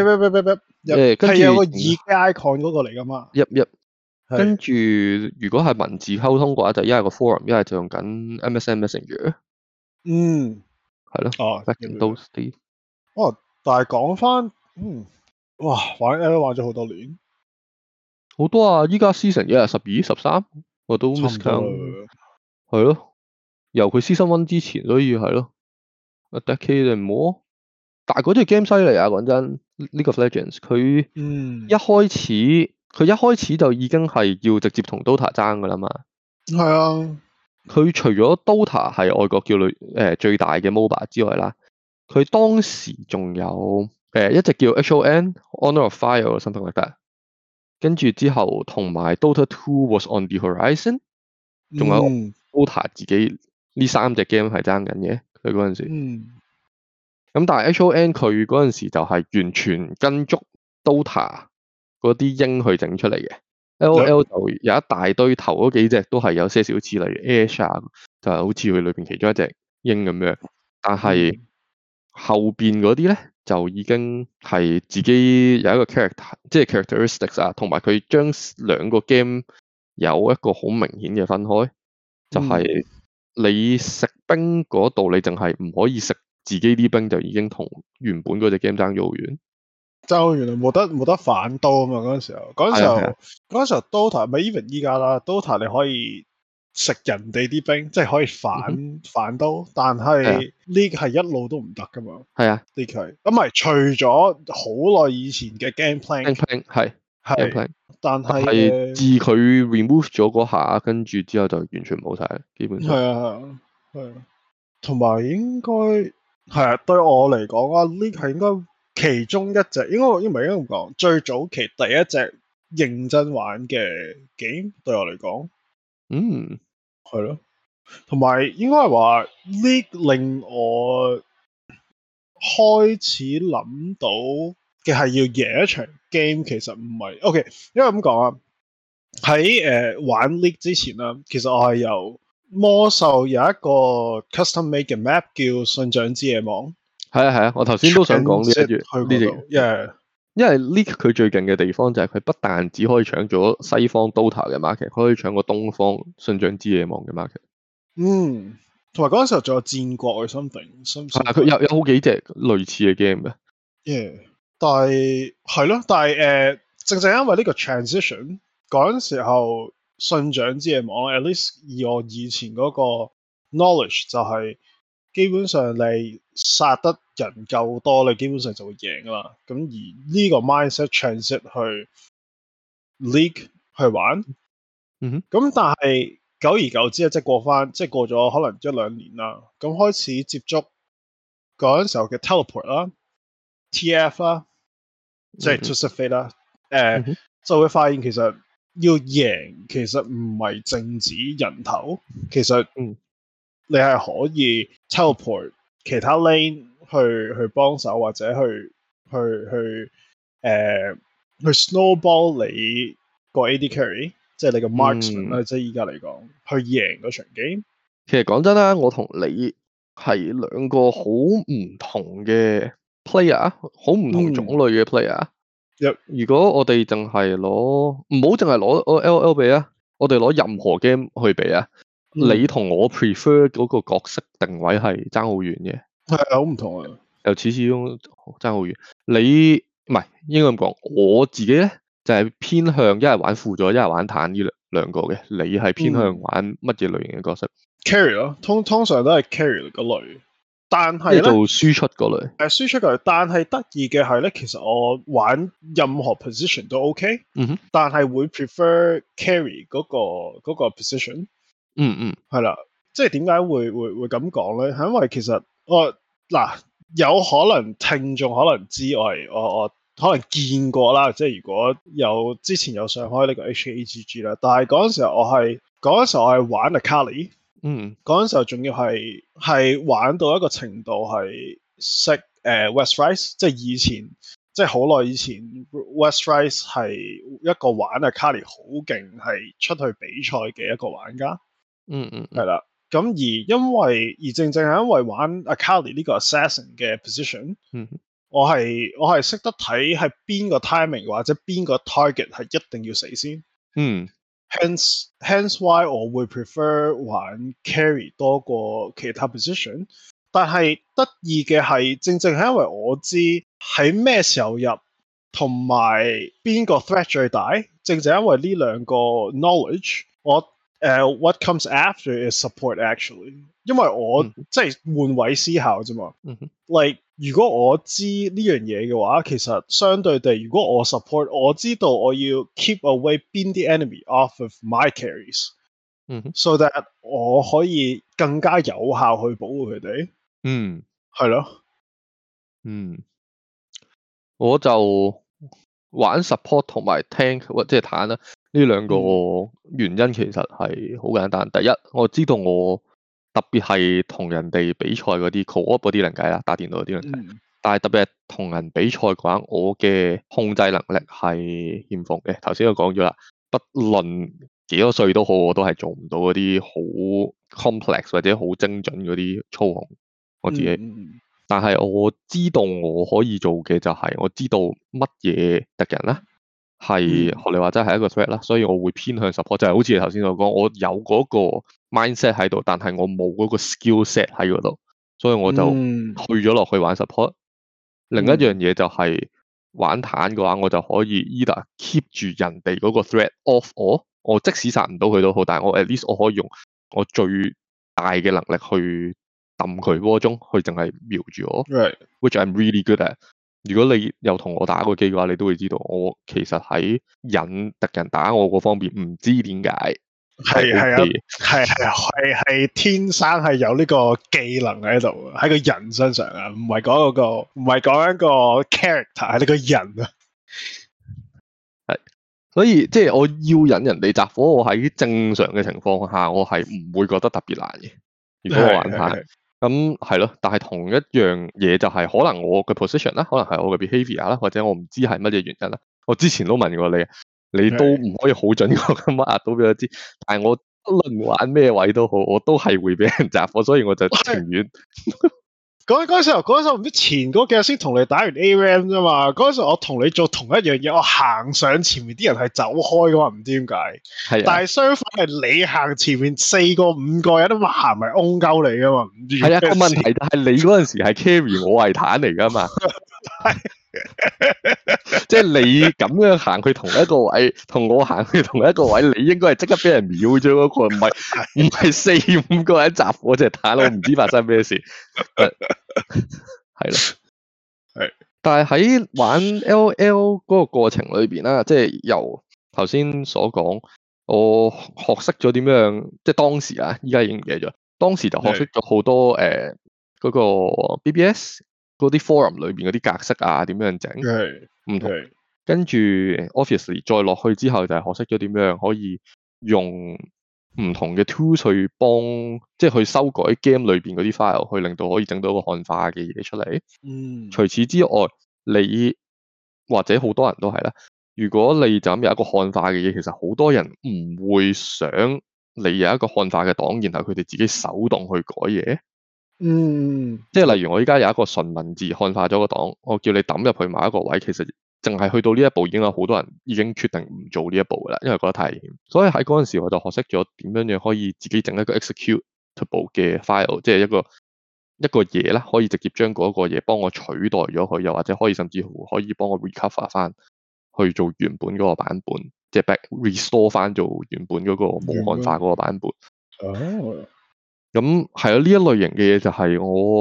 Ventral， 跟住係有個耳機 icon 嗰個嚟噶嘛。 跟住如果係文字溝通嘅話，就一係個 forum，一係就用緊 MSN Messenger。係咯。Back in those days。 但係講翻，哇，玩 L 玩咗好多年。 好多啊！依家 season 1係12、13，我都 miscount。係咯，由佢 season 1之前，所以係咯 ，a decade and more。但係嗰隻 game 犀利啊！講真，League of Legends 佢一開始就已經係要直接同 Dota 爭噶啦嘛。 係啊。 佢除咗 Dota 係外國最大嘅 MOBA 之外啦，佢當時仲有一隻叫 HON，Honor of Fire or something like that。跟住之後同埋 Dota 2 was on the horizon， 仲有 Dota 自己呢3隻 game 係爭緊嘅，佢嗰陣時。咁但係 HON 佢嗰陣時就係完全跟足 Dota 嗰啲鷹去整出嚟嘅。LOL 就有一大堆頭嗰幾隻都係有些少似，例如 Ashe 啊，就係好似佢裏邊其中一隻鷹咁樣。但係後邊嗰啲咧就已經係自己有一個 character， 即係 characteristics 啊，同埋佢將兩個 game 有一個好明顯嘅分開，就係你食兵嗰度，你淨係唔可以食自己啲兵，就已經同原本嗰隻 game 爭咗好遠。 就原來冇得反刀啊嘛！嗰陣時候 Dota 咪 even 依家啦 ，Dota 你可以食人哋啲兵，即係可以反刀，但係呢個係一路都唔得噶嘛。 係啊， 呢個係咁咪除咗好耐以前嘅 game plan 係， 但係自佢 remove 咗嗰下，跟住之後就完全冇晒，基本上。 係啊，同埋應該係啊，對我嚟講啊，呢係應該其中一隻，應該唔係咁講，最早期第一隻認真玩嘅 game 對我嚟講，係咯，同埋應該係話呢令我開始諗到嘅係要贏一場 game，其實唔係 OK，因為咁講啊，喺玩 League 之前啦，其實我係由魔獸有一個 custom made 嘅 map 叫信長之野望。 係啊，我頭先都想講呢隻，因為 League 佢最勁嘅地方就係佢不但只可以搶咗西方 Dota 嘅 market， 佢可以搶過東方信長之野望嘅 market。 同埋嗰陣時候仲有戰國 or something。 佢有好幾隻類似嘅 game 嘅。 但係正正因為呢個 transition 嗰陣時候，信長之野望 at least 以我以前嗰個 knowledge 就係基本上你殺得人夠多，你基本上就會贏啦。咁而呢個 mindset transit 去 League 去玩，咁但係久而久之即係過咗可能1-2年啦，咁開始接觸嗰陣時候嘅 teleport 啦、TF 啦，即係 Twisted Fate 啦，就會發現其實要贏其實唔係淨止人頭，其實你係可以 teleport 其他 lane 去幫手，或者去 snowball 你個 AD carry， 即係你個 marksman 啦，即係依家嚟講去贏嗰場 game。 其實講真啦，我同你係兩個好唔同嘅 player， 好唔同種類嘅 player。如果我哋淨係攞，唔好淨係攞 LOL 比啊，我哋攞任何 game 去比啊，你同我 prefer 嗰個角色定位係爭好遠嘅。 係好唔同啊， 由始至終爭好遠。你唔係應該咁講，我自己咧就係偏向一係玩輔助，一係玩坦呢兩個嘅。你係偏向玩乜嘢類型嘅角色？ carry 咯，通常都係 carry 嗰類。 但係咧做輸出嗰類， 輸出嗰類，但係得意嘅係咧，其實我玩任何 position 都 OK，但係會 prefer carry 嗰個 position，係啦，即係點解會咁講咧？係因為其實嗱有可能聽眾可能知我可能見過啦，即係如果之前有上開呢個 HAGG 啦，但係嗰陣時候我係玩 Akali。嗰陣時候仲要係玩到一個程度係識Westrise，即係以前即係好耐以前 Westrise 係一個玩 Akali 好勁，係出去比賽嘅一個玩家。係啦。咁而正係因為玩 Akali 呢個 assassin 嘅 position，我係識得睇係邊個 timing 或者邊個 target 係一定要死先。Hence why 我會 prefer 玩 carry 多過其他 position， 但係得意嘅係正係因為我知喺咩時候入同埋邊個 threat 最大，正因為呢兩個 knowledge， what comes after is support actually， 因為我即係換位思考啫嘛。like 如果我知呢樣嘢嘅話，其實相對地，如果我 support， 我知道我要 keep away 邊啲 enemy off of my carries，so that 我可以更加有效去保護佢哋。係咯。 我就玩 support 同埋 tank 或者係坦啦，呢兩個原因其實係好簡單。第一，我知道我特別係同人哋比賽嗰啲 co-op 嗰啲另計啦，打電腦嗰啲另計。但係特別係同人比賽嘅話，我嘅控制能力係欠奉嘅。頭先我講咗啦，不論幾多歲都好，我都係做唔到嗰啲好 complex 或者好精準嗰啲操控我自己。但係我知道我可以做嘅就係我知道乜嘢敵人咧係學你話齋係一個 threat 啦，所以我會偏向 support， 就係好似你頭先所講，我有嗰個 mindset 喺度，但係我冇嗰個 skill set 喺嗰度，所以我就去咗落去玩 support。另一樣嘢就係玩坦嘅話，我就可以 either keep 住人哋嗰個 threat off 我即使殺唔到佢都好，但係我 at least 我可以用我最大嘅能力去揼佢波中，佢淨係瞄住我 ，which I'm really good at。如果你有同我打過機嘅話，你都會知道我其實喺引敵人打我嗰方面唔知點解係天生係有呢個技能喺度，喺個人身上啊，唔係講一個 character， 係呢個人啊。 係，所以即係我要引人哋集火，我喺正常嘅情況下，我係唔會覺得特別難嘅。如果我玩下。咁係咯，但係同一樣嘢就係可能我嘅 position 啦，可能係我嘅 behavior 啦，或者我唔知係乜嘢原因啦。我之前都問過你，你都唔可以好準確咁壓到俾我知。但係我不論玩咩位都好，我都係會俾人擲火，所以我就情願。 嗰陣時候唔知前嗰幾日先同你打完 ARAM 啫嘛。嗰陣時候我同你做同一樣嘢，我行上前面啲人係走開嘅嘛，唔知點解。係。但係相反係你行前面4個5個人都行埋翁鳩你噶嘛，唔知。 係啊，個問題就係你嗰陣時係 carry， 我係坦嚟噶嘛。即係你咁樣行去同一個位，同我行去同一個位，你應該係即刻俾人秒咗嗰個，唔係4、5個人集火隻坦，我唔知發生咩事。係咯，係。但係喺玩 LL 嗰個過程裏邊啦，即係由頭先所講，我學識咗點樣，即係當時啊，依家已經唔記得咗。當時就學識咗好多嗰個 BBS 嗰啲 forum 裏邊嗰啲格式啊，點樣整唔同。跟住 obviously 再落去之後，就係學識咗點樣可以用唔同嘅 tools 去幫，即係去修改 game 裏邊嗰啲 file， 去令到可以整到一個漢化嘅嘢出嚟。除此之外，你或者好多人都係啦。如果你就咁有一個漢化嘅嘢，其實好多人唔會想你有一個漢化嘅檔，然後佢哋自己手動去改嘢。即係例如我依家有一個純文字漢化咗個檔，我叫你抌入去某一個位，其實淨係去到呢一步已經有好多人已經決定唔做呢一步噶啦，因為覺得太危險。所以喺嗰陣時我就學識咗點樣可以自己整一個 executable 嘅 file， 即係一個嘢啦，可以直接將嗰個嘢幫我取代咗佢，又或者可以甚至乎可以幫我 recover 翻去做原本嗰個版本，即係 back restore 翻做原本嗰個冇漢化嗰個版本。咁係咯，呢一類型嘅嘢就係我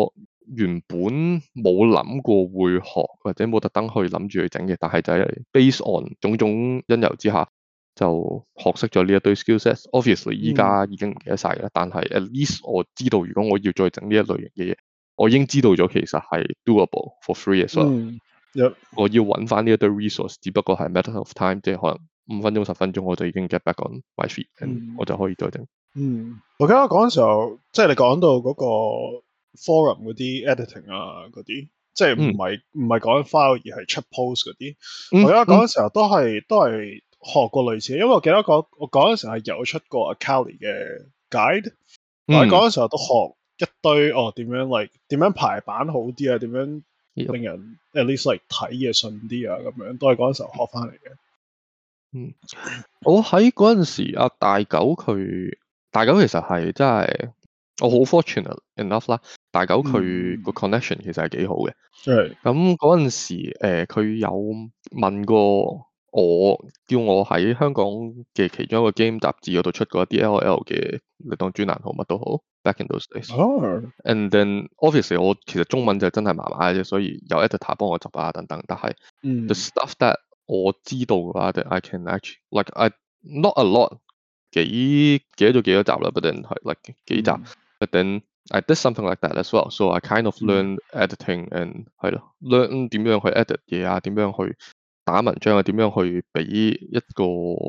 原本冇諗過會學或者冇特登去諗住去整嘅，但係就係 based on 種種因由之下就學識咗呢一堆 skill set。Obviously 依家已經唔記得晒啦，但係 at least 我知道如果我要再整呢一類型嘅嘢，我已經知道咗其實係 doable for free as well。我要揾翻呢一堆 resource，只不過係 matter of time，即係可能5分鐘10分鐘我就已經 get back on my feet，我就可以再整。 我記得嗰陣時候，即係你講到嗰個 forum 嗰啲 editing 啊嗰啲，即係唔係講 file 而係出 post 嗰啲。我記得嗰陣時候都係學過類似，因為我記得我嗰陣時係有出過 Akali 嘅 guide，我喺嗰陣時候都學一堆點樣排版好啲啊，點樣令人 at least 睇嘢順啲啊，咁樣都係嗰陣時候學翻嚟嘅。 我喺嗰陣時大狗其實係真係我好 fortunate enough 啦，大狗佢個 connection 其實係幾好嘅。咁嗰陣時佢有問過我，叫我喺香港嘅其中一個 game 雜誌嗰度出過一啲 LOL 嘅，你當專欄好乜都好 back in those days。And then obviously 我其實中文就真係麻麻嘅啫，所以有 editor 幫我執啊等等，但係the stuff that 我知道嘅話，that I can actually like I not a lot， 記咗幾多集啦 ，but then 係 like 幾集，but then I did something like that as well，so I kind of learn editing and 係咯 ，learn 點樣去 edit 嘢啊，點樣去打文章啊，點樣去俾一個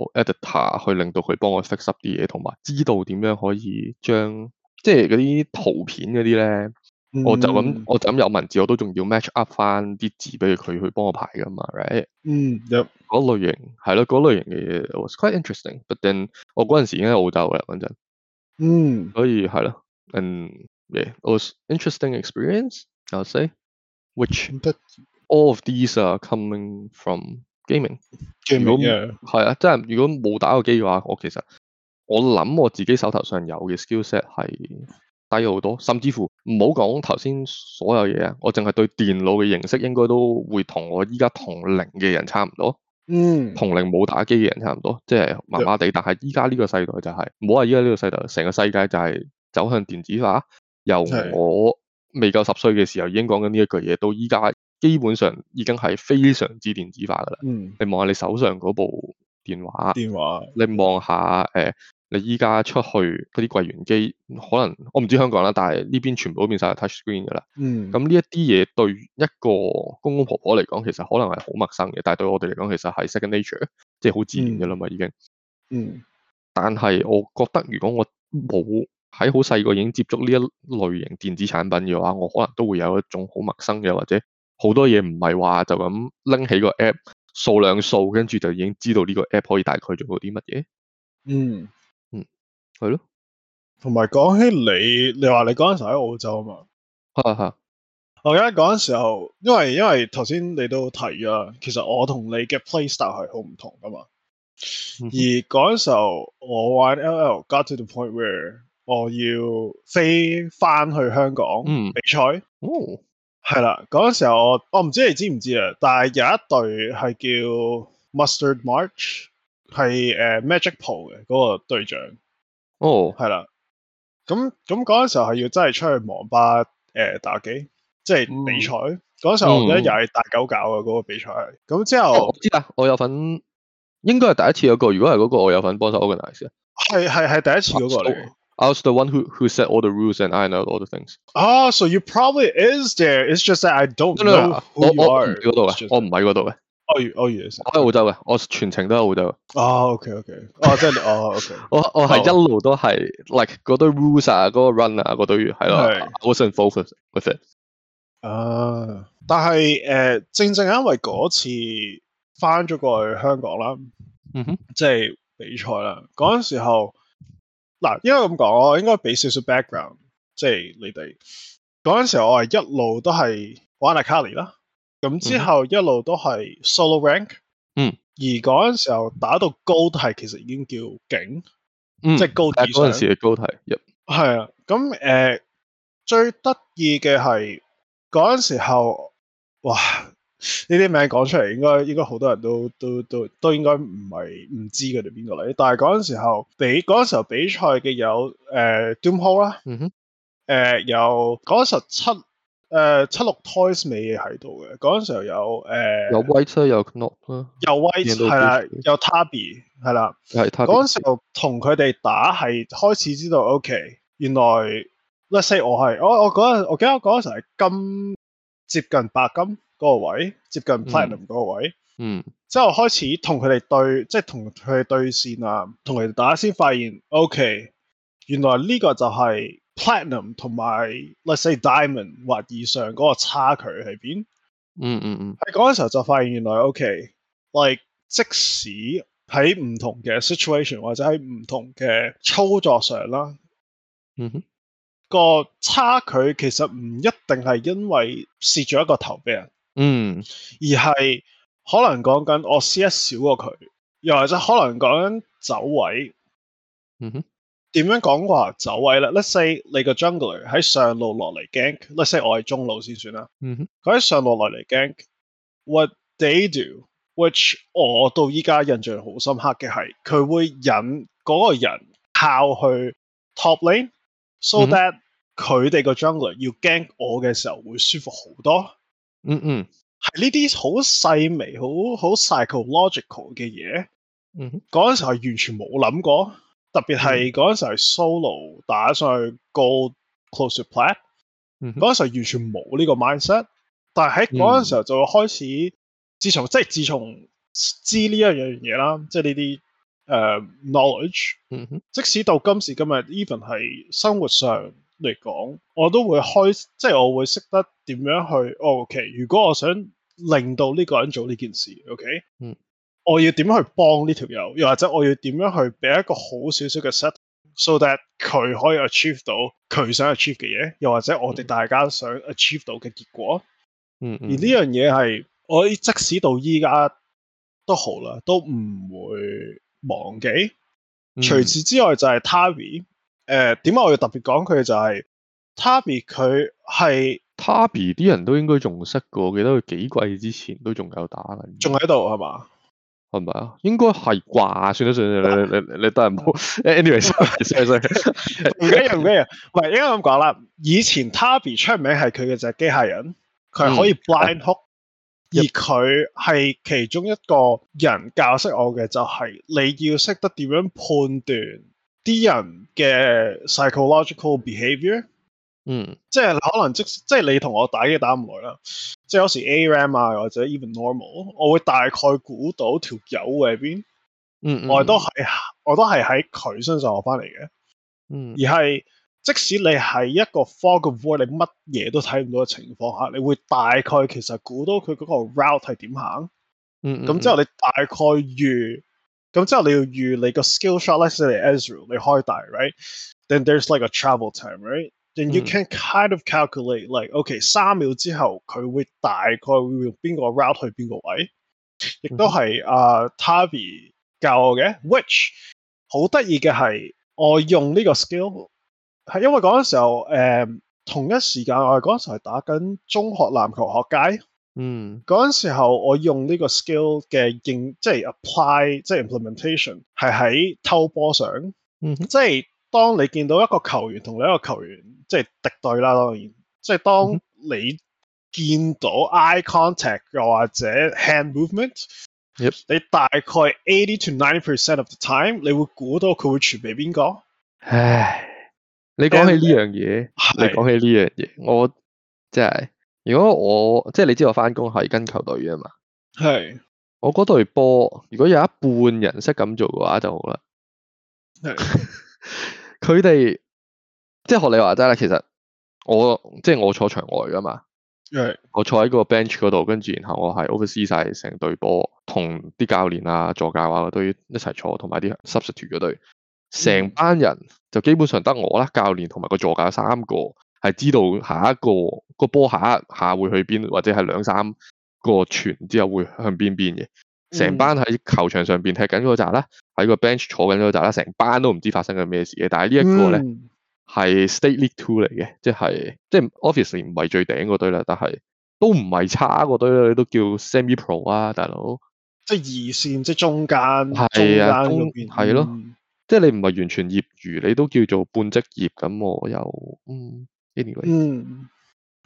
editor 去令到佢幫我 fix up 啲嘢，同埋知道點樣可以將即係嗰啲圖片嗰啲咧。我就咁有文字，我都仲要 match up 翻啲字俾佢去幫我排噶嘛 ，right？嗰類型係咯，嗰類型嘅嘢 was quite interesting。But then 我嗰陣時已經喺澳洲啦，嗰陣。所以係咯 ，and yeah，it was interesting experience，I would say，which all of these are coming from gaming。如果係啊，真係如果冇打過機嘅話，我諗我自己手頭上有嘅 skill set 係低好多，甚至乎唔好講頭先所有嘢啊，我淨係對電腦嘅認識應該都會同我依家同齡嘅人差唔多，同齡冇打機嘅人差唔多，即係麻麻地。但係依家呢個世代就係唔好話依家呢個世代，成個世界就係走向電子化。由我未夠10歲嘅時候已經講緊呢一句嘢，到依家基本上已經係非常之電子化噶啦。你望下你手上嗰部電話，你望下你依家出去嗰啲櫃員機，可能我唔知香港啦，但係呢邊全部都變晒 touch screen 噶啦。咁呢一啲嘢對一個公公婆婆嚟講，其實可能係好陌生嘅，但係對我哋嚟講，其實係 second nature， 即係好自然噶啦嘛，已經。但係我覺得如果我冇喺好細個已經接觸呢一類型電子產品嘅話，我可能都會有一種好陌生嘅，或者好多嘢唔係話就咁拎起個 app 掃兩掃，跟住就已經知道呢個 app 可以大概做到啲乜嘢。係咯。 同埋講起你話你嗰陣時喺澳洲啊嘛，我記得嗰陣時候，因為頭先你都提啊，其實我同你嘅 playstyle 係好唔同噶嘛。而嗰陣時候我玩 LL got to the point where 我要飛翻去香港比賽。係啦，嗰陣時候我唔知你知唔知啊，但係有一隊係叫 Mustard March， 係Magic Pool 嘅嗰個隊長。係啦。咁嗰陣時候係要真係出去網吧打機，即係比賽。嗰陣時候我記得又係大狗搞嘅嗰個比賽。咁之後我知啦，我有份，應該係第一次嗰個。如果係嗰個，我有份幫手 organize 嘅。 係第一次嗰個嚟。 I was the one who set all the rules and I know all the things. So you probably is there. It's just that I don't know who you are. 我唔喺嗰度嘅。我喺澳洲嘅，我全程都喺澳洲。 OK。即係OK。 我係一路都係 like 嗰堆 rules 啊，嗰個 run 啊，嗰堆係咯。I wasn't involved with it。 但係正因為嗰次翻咗過去香港啦，即係比賽啦。嗰陣時候嗱，應該咁講，我應該俾少少 background， 即係你哋嗰陣時候，我係一路都係玩 Akali 啦。咁之後一路都係 solo rank， 而嗰陣時候打到高係其實已經叫勁，即係高以上。嗰陣時嘅高係， 係啊。咁最得意嘅係嗰陣時候，哇！呢啲名講出嚟應該好多人都應該唔知佢哋邊個嚟。但係嗰陣時候比賽嘅有Doomhole 啦，有嗰陣時候 76 Toys 尾嘢喺度嘅，嗰陣時候有有 White 啦，有 Knot 啦， 有 White 係啦，有 Tabby 係啦， 係 Tabby 嗰陣時候同佢哋打係開始知道 OK， 原來 let's say 我記得我嗰陣時係金接近白金嗰個位，接近 Platinum 嗰個位，之後開始同佢哋對，即係同佢哋對線啊，同佢哋打先發現 OK， 原來呢個就係 Platinum 同埋 let's say Diamond 或以上嗰個差距喺邊。喺嗰陣時候就發現原來 OK，like 即使喺唔同嘅 situation 或者喺唔同嘅操作上啦，個差距其實唔一定係因為蝕咗一個頭俾人，而係可能講緊我 CS 少過佢，又或者可能講緊走位。點樣講話走位咧 ？Let's say 你個 jungler 喺上路落嚟 gank，let's say 我係中路先算啦。佢喺上路落嚟 gank，what they do，which 我到依家印象好深刻嘅係，佢會引嗰個人靠去 top lane，so that 佢哋個 jungler 要 gank 我嘅時候會舒服好多。係呢啲好細微、好 psychological 嘅嘢。嗰陣時係完全冇諗過。特別係嗰陣時係 solo 打上去 gold close to plat，嗰陣時係完全冇呢個 mindset，但係喺嗰陣時候就會開始，自從知呢一樣嘢啦，即係呢啲knowledge，即使到今時今日 even 係生活上嚟講，我都會即係我會識得點樣去OK，如果我想令到呢個人做呢件事 OK，我要點樣去幫呢條友，又或者我要點樣去俾一個好少少嘅 set，so that 佢可以 achieve 到佢想 achieve 嘅嘢，又或者我哋大家想 achieve 到嘅結果。而呢樣嘢係我即使到依家都好啦，都唔會忘記。除此之外就係 Tabby， 點解我要特別講佢就係 Tabby 佢係 Tabby 啲人都應該仲識嘅，我記得佢幾季之前都仲有打緊， 仲喺度係嘛？ 係咪啊？應該係啩？算啦，你都係唔好。anyways， 唔緊要，唔係應該咁講啦。以前 Tabby 出名係佢嘅隻機械人，佢係可以 blind hook，而佢係其中一個人教識我嘅就係你要識得點樣判斷啲人嘅 psychological behavior。即係可能即係你同我打機打唔耐啦，即係有時 ARAM 啊或者 even normal， 我會大概估到條友喺邊，我都係喺佢身上學翻嚟嘅，而係即使你係一個 fog of war， 你乜嘢都睇唔到嘅情況下，你會大概其實估到佢嗰個 route 係點行，咁之後你大概預，咁之後你要預你個 skill shot，let's say 你 Ezreal 你開大 right，then there's like a travel time，right？Then you can kind of calculate like OK 3秒之後佢會大概會用邊個 route 去邊個位，亦都係Tabby 教我嘅 ，which 好得意嘅係我用呢個 skill 係因為嗰陣時候同一時間我嗰陣時係打緊中學籃球學界，嗰陣時候我用呢個 skill 嘅即係 apply 即係 implementation 係喺偷波上，即係當你見到一個球員同另一個球員即係敵對啦，當然即係當你見到 eye contact 又或者 hand movement，你大概80 to 90% of the time 你會估到佢會傳俾邊個？ 唉，你講起呢樣嘢，我即係如果我即係你知我翻工係跟球隊嘅嘛， 係我嗰隊波如果有一半人識咁做嘅話就好啦。佢哋即係學你話齋啦，其實我坐場外噶嘛，我坐喺個 bench 嗰度，跟住然後我係 oversee 晒成隊波，同啲教練啊、助教啊都一齊坐，同埋啲 substitute 嗰隊，成班人就基本上得我啦、教練同埋個助教3個係知道下一個波下一下會去邊，或者係2-3個傳之後會向邊嘅。成班喺球場上邊踢緊嗰紮啦，喺個 bench 坐緊嗰紮啦，成班都唔知發生緊咩事嘅。但係呢一個咧係 State League 2嚟嘅，即係 obviously 唔係最頂嗰隊啦，但係都唔係差嗰隊啦，你都叫 semi pro 啊，大佬。 即係二線，即係中間嗰邊。 係咯，即係你唔係完全業餘，你都叫做半職業咁，我又anyway。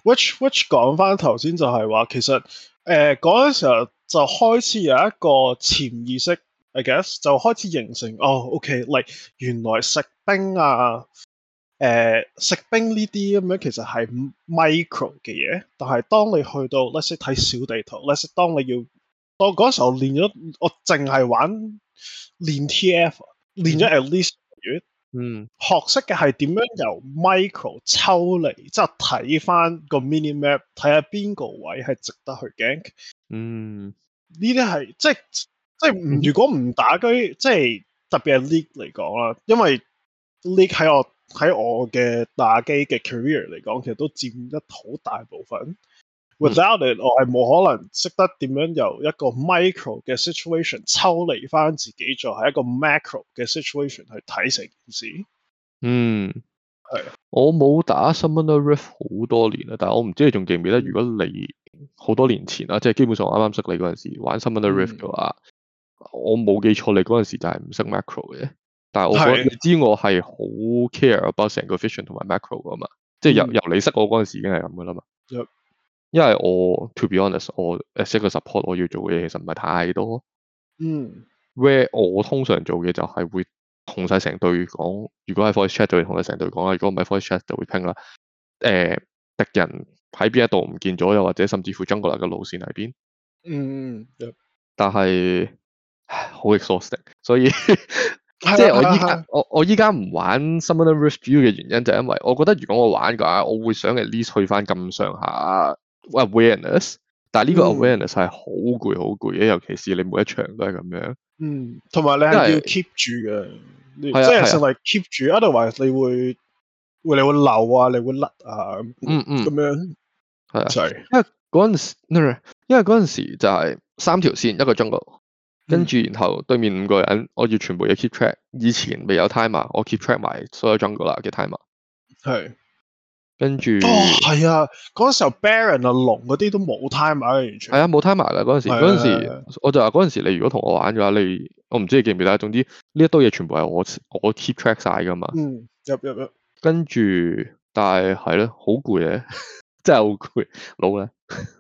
which 講翻頭先就係話，其實嗰陣時候就開始有一個潛意識 ，I guess 就開始形成OK，like 原來食冰啊，食冰呢啲咁樣其實係 micro 嘅嘢，但係當你去到 let's say 睇小地圖，let's say 當嗰時候練咗，我淨係練 TF，練咗 at least 月。學識嘅係點樣由 micro 抽離，即係睇翻個 mini map，睇下邊個位係值得去 gank。呢啲係即係如果唔打機，即係特別係 League 嚟講啦，因為 League 喺我嘅打機嘅 career 嚟講，其實都佔一好大部分。Without it，我係冇可能識得點樣由一個 micro 嘅 situation 抽離翻自己，再係一個 macro 嘅 situation 去睇成件事。係。 我冇打 Summoner Rift 好多年啦，但係我唔知你仲記唔記得，如果你好多年前啦，即係基本上我啱啱識你嗰陣時玩 Summoner Rift 嘅話，我冇記錯你嗰陣時就係唔識 macro 嘅，但係我覺得你知我係好 care about 成個 vision 同埋 macro 噶嘛，即係由你識我嗰陣時已經係咁噶啦嘛。因為我 to be honest， 我 as 一個 support 我要做嘅嘢其實唔係太多。where 我通常做嘅就係會同晒成隊講，如果係 voice chat 就會同晒成隊講啦，如果唔係 voice chat 就會拼啦。敵人喺邊一度唔見咗，又或者甚至乎 jungler 嘅路線喺邊。但係好 exhausting， 所以即係我依家唔玩 Summoner Rift 主要嘅原因就係因為我覺得如果我玩嘅話，我會想 at least 去翻咁上下 awareness， 但係呢個 awareness 係好攰好攰嘅，尤其是你每一場都係咁樣。 同埋你係要 keep 住嘅，即係成日 keep 住 ，otherwise 你會漏啊，你會甩啊，咁樣。 係啊，因為嗰陣時就係3條線一個 jungle， 跟住然後對面5個人，我要全部嘢 keep track。以前未有 timer， 我 keep track 埋所有 jungler 嘅 timer。 係。 跟住係啊，嗰陣時候 Baron 啊龍嗰啲都冇 timer 嘅，完全。 係啊，冇 timer 嘅嗰陣時。嗰陣時我就話嗰陣時你如果同我玩嘅話，我唔知你記唔記得，總之呢一堆嘢全部係我 keep track 晒噶嘛。 入。 跟住但係係咯，好攰嘅，真係好攰，老啦。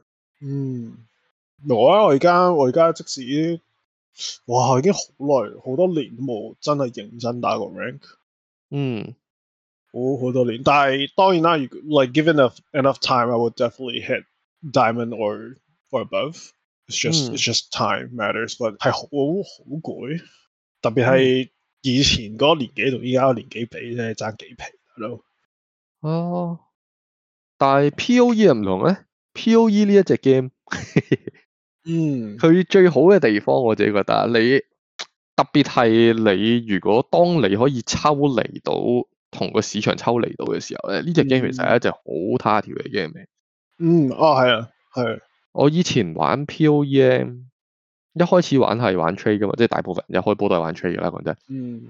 我而家即使已經好耐好多年都冇真係認真打過 rank。好多年，但係當然啦，like given enough time，I would definitely hit diamond or above。It's just time matters，but 係好攰，特別係以前嗰個年紀同依家個年紀比咧，爭幾皮咯。 但係 POE 又唔同咧 ，POE 呢一隻 game， 佢最好嘅地方我自己覺得，特別係你如果當你可以抽離到同個市場抽離到嘅時候咧，呢隻 game 其實係一隻好他條嘅 game 嚟。 係啊，係。 我以前玩 POE 一開始玩係玩 trade 噶嘛，即係大部分人一開波都係玩 trade 噶啦，講真。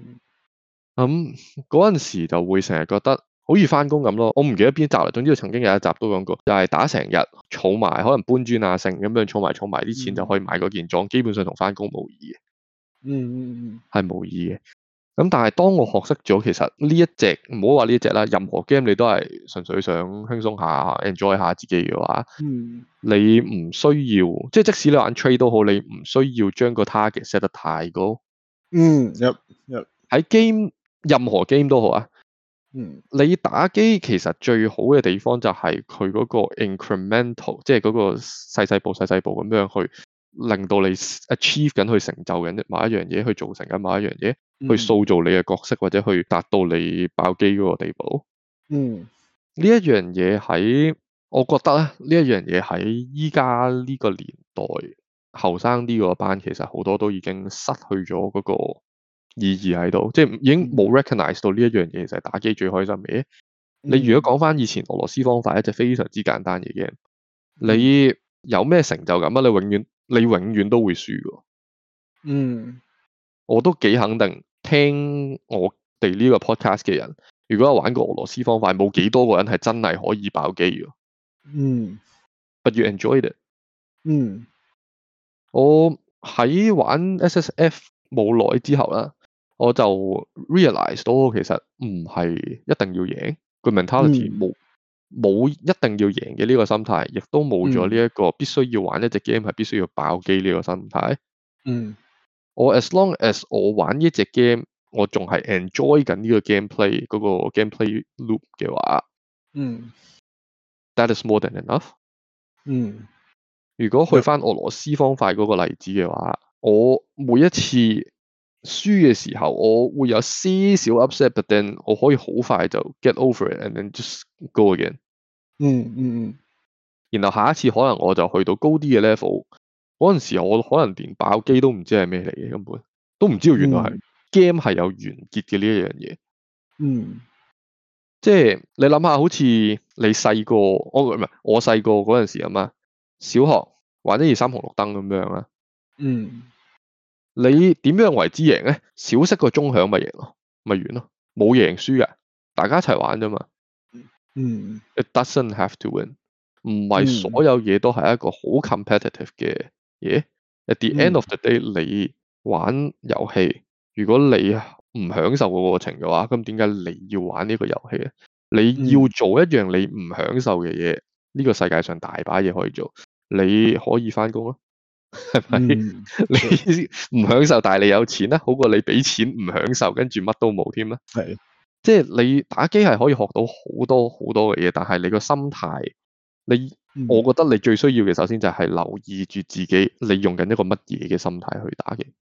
嗰陣時就會成日覺得好似翻工咁咯。我唔記得邊集啦，總之曾經有一集都講過，就係打成日儲埋，可能搬磚啊剩咁樣儲埋啲錢就可以買嗰件裝，基本上同翻工無異嘅。係無異嘅。咁但係當我學識咗，其實呢一隻唔好話呢一隻啦，任何 game 你都係純粹想輕鬆下 enjoy 下自己嘅話，你唔需要，即使你玩 trade 都好，你唔需要將個 target set 得太高。喺 game 任何 game 都好啊。你打機其實最好嘅地方就係佢嗰個 incremental， 即係嗰個細步咁樣去令到你 achieve 緊去成就緊某一樣嘢，去做成緊某一樣嘢，去塑造你嘅角色或者去達到你爆機嗰個地步。呢一樣嘢我覺得呢一樣嘢喺依家呢個年代後生啲嗰班，其實好多都已經失去咗嗰個意義喺度，即係已經冇 recognize 到呢一樣嘢，其實係打機最開心嘅。你如果講翻以前俄羅斯方塊，一隻非常之簡單嘅 game，你有咩成就感啊？你永遠都會輸㗎。我都幾肯定，聽我哋呢個 podcast 嘅人，如果有玩過俄羅斯方塊，冇幾多個人係真係可以爆機㗎。But you enjoyed it。我喺玩 SSF 冇耐之後啦，我就 realize 到其實唔係一定要贏，個 mentality 冇一定要贏嘅呢個心態，亦都冇咗呢一個必須要玩一隻 game 係必須要爆機呢個心態。我 as long as 我玩呢隻 game，我仲係 enjoy 緊呢個 gameplay 嗰個 gameplay loop 嘅話，that is more than enough。如果去翻俄羅斯方塊嗰個例子嘅話，我每一次輸嘅時候，我會有些少 upset，but then 我可以好快就 get over it，and then just go again。然後下一次可能我就去到高啲嘅 level，嗰陣時我可能連爆機都唔知係咩嚟嘅，根本都唔知道原來係 game 係有完結嘅呢一樣嘢。即係你諗下，好似你細個，我細個嗰陣時咁啊，小學玩1、2、3紅綠燈咁樣啦。你點樣為之贏咧？小息個鐘響咪贏咯，咪完咯，冇贏輸嘅，大家一齊玩啫嘛。It doesn't have to win， 唔係所有嘢都係一個好 competitive 嘅嘢。At the end of the day，你玩遊戲，如果你唔享受個過程嘅話，咁點解你要玩呢個遊戲咧？你要做一樣你唔享受嘅嘢，呢個世界上大把嘢可以做。你可以翻工咯，係咪？你唔享受，但係你有錢啦，好過你俾錢唔享受，跟住乜都冇添啦。 係， 即係你打機係可以學到好多好多嘅嘢，但係你個心態，我覺得你最需要嘅首先就係留意住自己，你用緊一個乜嘢嘅心態去打機。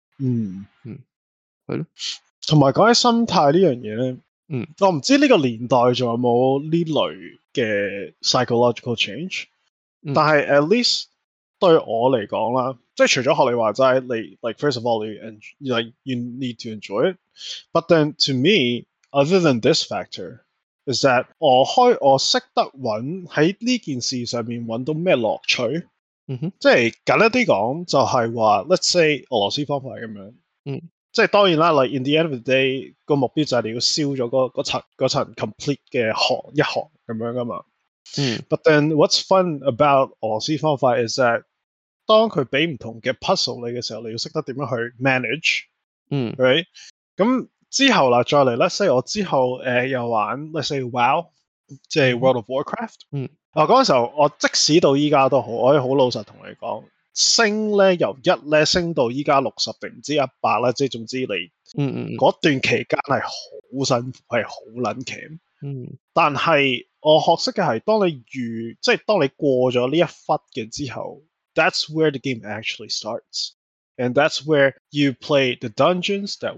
係咯。 同埋講起心態呢樣嘢咧，我唔知呢個年代仲有冇呢類嘅 psychological change，但係 at least 對我嚟講啦，即係除咗學你話齋，你 like first of all you need to enjoy it，but then to me，other than this factor，is that 我識得揾喺呢件事上面揾到咩樂趣，即係簡單啲講就係話 let's say 俄羅斯方塊咁樣。即係當然啦 ，like in the end of the day 個目標就係你要燒咗嗰層 complete 嘅一行咁樣噶嘛。But then what's fun about 俄羅斯方塊 is that 當佢俾唔同嘅 puzzle 你嘅時候，你要識得點樣去 manage。right？ 咁之後啦，再嚟 let's say 我之後又玩 let's say WoW， 即係 World of Warcraft。嗰陣時候我即使到依家都好，我可以好老實同你講。升咧由1咧升到依家60定唔知100啦，即係總之你嗰段期間係好辛苦，係好撚鉗。但係我學識嘅係當你過咗呢一忽嘅之後 ，that's where the game actually starts, and that's where you play the dungeons. That's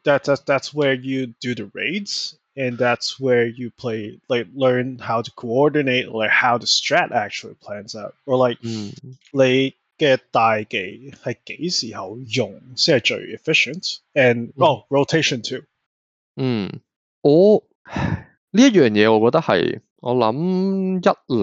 where you do the raids, and that's where you learn how to coordinate, like how the strat actually plans out, or like 你嘅大技係幾時候用先係最 efficient？and rotation too。 我呢一樣嘢，我覺得係我諗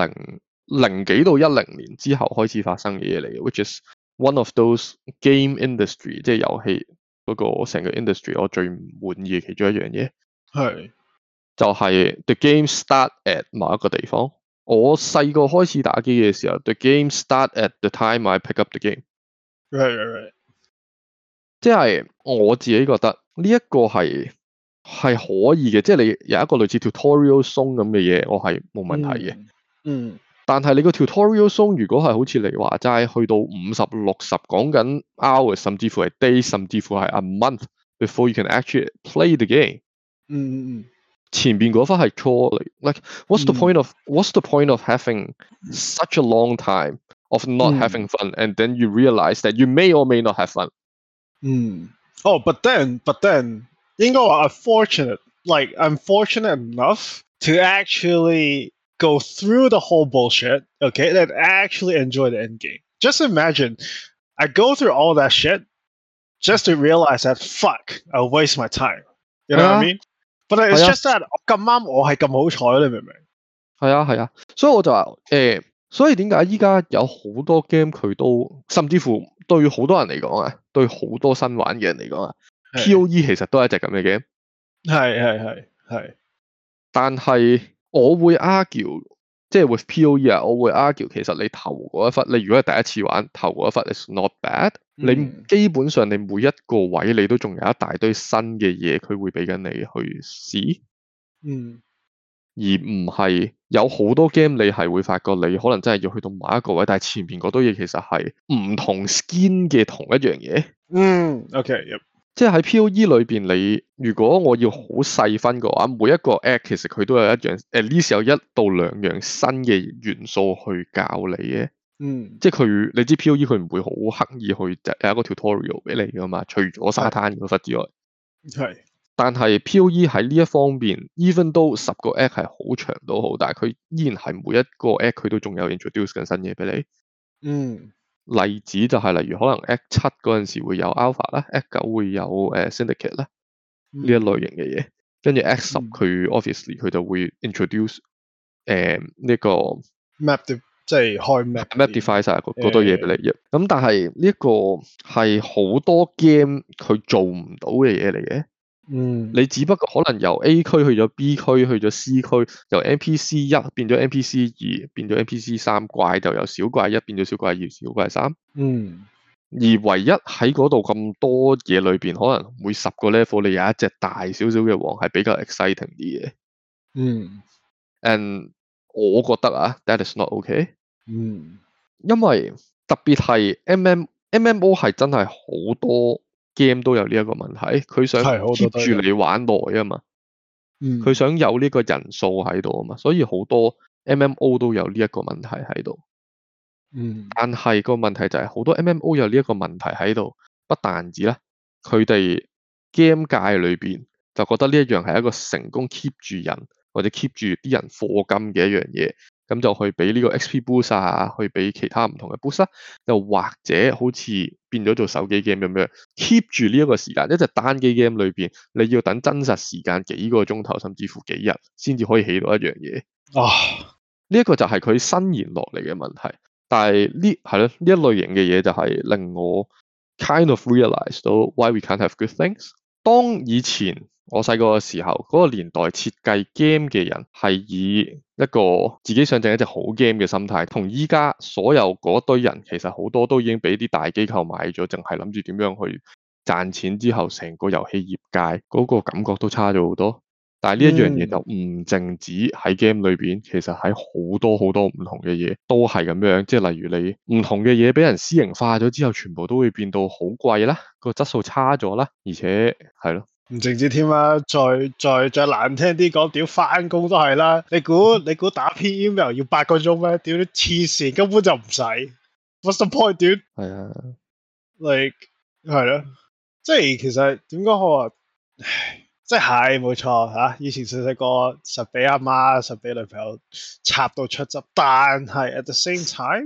10幾到10年之後開始發生嘅嘢嚟嘅 ，which is one of those game industry， 即係遊戲嗰個成個 industry， 我最唔滿意嘅其中一樣嘢係就係 the game start at 某一個地方。我細個開始打機嘅時候 ，the game start at the time I pick up the game。Right。即係我自己覺得呢一個係可以嘅，即係你有一個類似 tutorial song 咁嘅嘢，我係冇問題嘅。但係你個 tutorial song 如果係好似你話齋，去到50、60講緊 hours， 甚至乎係 days， 甚至乎係 a month before you can actually play the game。前邊嗰忽係 like what's the point of having such a long time of not having fun, and then you realize that you may or may not have fun. But then 應該話 I'm fortunate enough to actually go through the whole bullshit, okay, and actually enjoy the end game. Just imagine I go through all that shit just to realize that fuck, I waste my time. You know what I mean?But it's just that 咁啱我係咁好彩，你明唔明？ 係啊，所以我就話所以點解依家有好多 game 佢都甚至乎對好多人嚟講啊，對好多新玩嘅人嚟講啊 ，POE 其實都係一隻咁嘅 game。 係。 但係我會 argue， 即係 with POE 啊，我會 argue 其實你頭嗰一忽，你如果係第一次玩頭嗰一忽 is not bad。你基本上你每一個位你都仲有一大堆新嘅嘢，佢會俾緊你去試。 而唔係有好多 game 你係會發覺你可能真係要去到某一個位，但係前面嗰堆嘢其實係唔同 skin 嘅同一樣嘢。 OK， 即係喺 POE 裏邊，你如果我要好細分嘅話，每一個 act 其實佢都有一樣，at least 有1到2樣新嘅元素去教你嘅。即係佢，你知 POE 佢唔會好刻意去有一個 tutorial 俾你噶嘛，除咗沙灘嗰忽之外。 係。 但係 POE 喺呢一方面 ，even 都10個 act 係好長都好，但係佢依然係每一個 act 佢都仲有 introduce 緊新嘢俾你。例子就係例如可能 Act 7嗰陣時會有 Alpha 啦，Act 9會有Syndicate 啦，呢一類型嘅嘢。跟住 Act 10佢 obviously 佢就會 introduce 呢個 map 即係開 map define 晒嗰堆嘢俾你。咁但係呢一個係好多 game 佢做唔到嘅嘢嚟嘅。你只不過可能由 A 區去咗 B 區去咗 C 區，由 NPC 1變咗 NPC 2變咗 NPC 3，怪就由小怪1變咗小怪2、小怪3。而唯一喺嗰度咁多嘢裏邊，可能每10個 level 你有一隻大少少嘅王係比較 exciting 啲嘅。And 我覺得啊 ，that is not okay。因為特別係 MMO 係真係好多 game 都有呢一個問題，佢想 keep 住你玩耐啊嘛，佢想有呢個人數喺度啊嘛，所以好多 MMO 都有呢一個問題喺度。但係個問題就係好多 MMO 有呢一個問題喺度，不但止啦，佢哋 game 界裏邊就覺得呢一樣係一個成功 keep 住人或者 keep 住啲人課金嘅一樣嘢。咁就去俾呢個 XP boost 啊，去俾其他唔同嘅 boost 又或者好似變咗做手機 game 咁樣 keep 住呢一個時間，一隻單機 game 裏邊，你要等真實時間幾個鐘頭，甚至乎幾日先至可以起到一樣嘢。呢一個就係佢伸延落嚟嘅問題。但係呢一類型嘅嘢就係令我 kind of realize 到 why we can't have good things。當以前我細個嘅時候，嗰個年代設計 game 嘅人係以一個自己想整一隻好 game 嘅心態，同依家所有嗰堆人其實好多都已經俾啲大機構買咗，淨係諗住點樣去賺錢之後，成個遊戲業界嗰個感覺都差咗好多。但係呢一樣嘢就唔淨止喺 game 裏邊，其實喺好多好多唔同嘅嘢都係咁樣，即係例如你唔同嘅嘢俾人私營化咗之後，全部都會變到好貴啦，個質素差咗啦，而且係咯。 唔淨止添啦，再難聽啲講，屌翻工都係啦。你估打篇 email 要8個鐘咩？屌你黐線，根本就唔使。What's the point, dude？ 係啊 ，like 係咯，即係其實點講好啊？即係冇錯嚇。以前細個實俾阿媽、實俾女朋友插到出汁，但係 at the same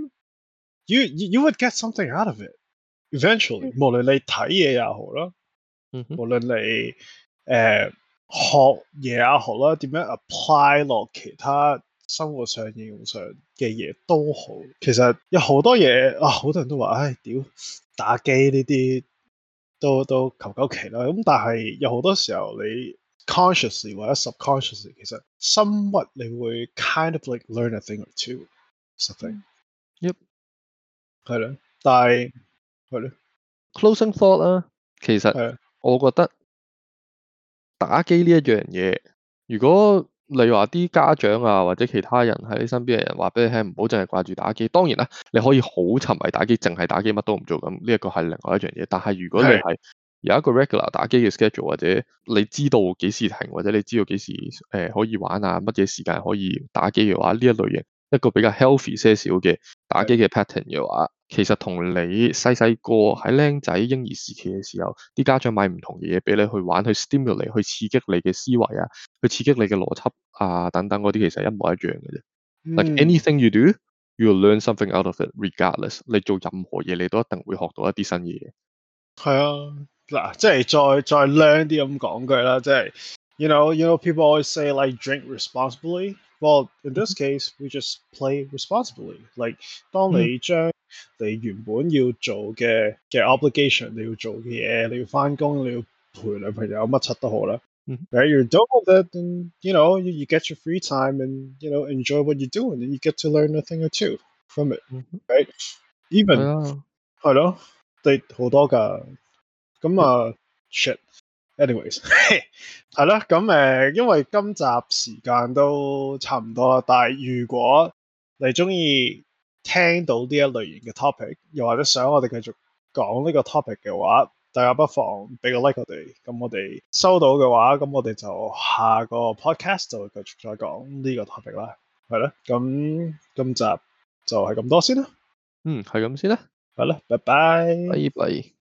time，you would get something out of it eventually。無論你睇嘢又好啦。無論你學嘢也好啦，點樣 apply 落其他生活上應用上嘅嘢都好，其實有好多嘢啊，好多人都話，唉，屌打機呢啲都求其啦。咁但係有好多時候你 consciously 或者 subconsciously，其實 somewhat 你會 kind of like learn a thing or two something。係咯，但係係咯 closing thought 啦，其實我覺得打機呢一樣嘢，如果你話啲家長啊或者其他人喺你身邊嘅人話俾你聽，唔好淨係掛住打機。當然啦，你可以好沉迷打機，淨係打機乜都唔做，咁呢一個係另外一樣嘢。但係如果你係有一個 regular 打機嘅 schedule，或者你知道幾時停，或者你知道幾時可以玩啊，乜嘢時間可以打機嘅話，呢一類型一個比較 healthy 些少嘅打機嘅 pattern 嘅話，其實同你細細個喺僆仔嬰兒時期嘅時候，啲家長買唔同嘅嘢俾你去玩，去 stimulate，去刺激你嘅思維啊，去刺激你嘅邏輯啊等等嗰啲，其實一模一樣嘅啫。Like anything you do, you'll learn something out of it, regardless。你做任何嘢，你都一定會學到一啲新嘢。 係啊，嗱，即係再靚啲咁講句啦，即係 you know people always say like drink responsibly. Well, in this case, we just play responsibly. Like 當你將你原本要做嘅 obligation，你要做嘅嘢，你要翻工，你要陪女朋友乜柒都好啦。Right, you're done with it, and you get your free time, and enjoy what you do, and then you get to learn a thing or two from it. Right, even 係咯，對好多㗎。咁shit。 anyways 係啦，咁因為今集時間都差唔多啦，但係如果你中意聽到呢一類型嘅 topic，又或者想我哋繼續講呢個 topic 嘅話，大家不妨俾個 like 我哋，咁我哋收到嘅話，咁我哋就下個 podcast 就會繼續再講呢個 topic 啦，係啦，咁今集就係咁多先啦。 係咁先啦。 係啦，拜拜。 拜拜。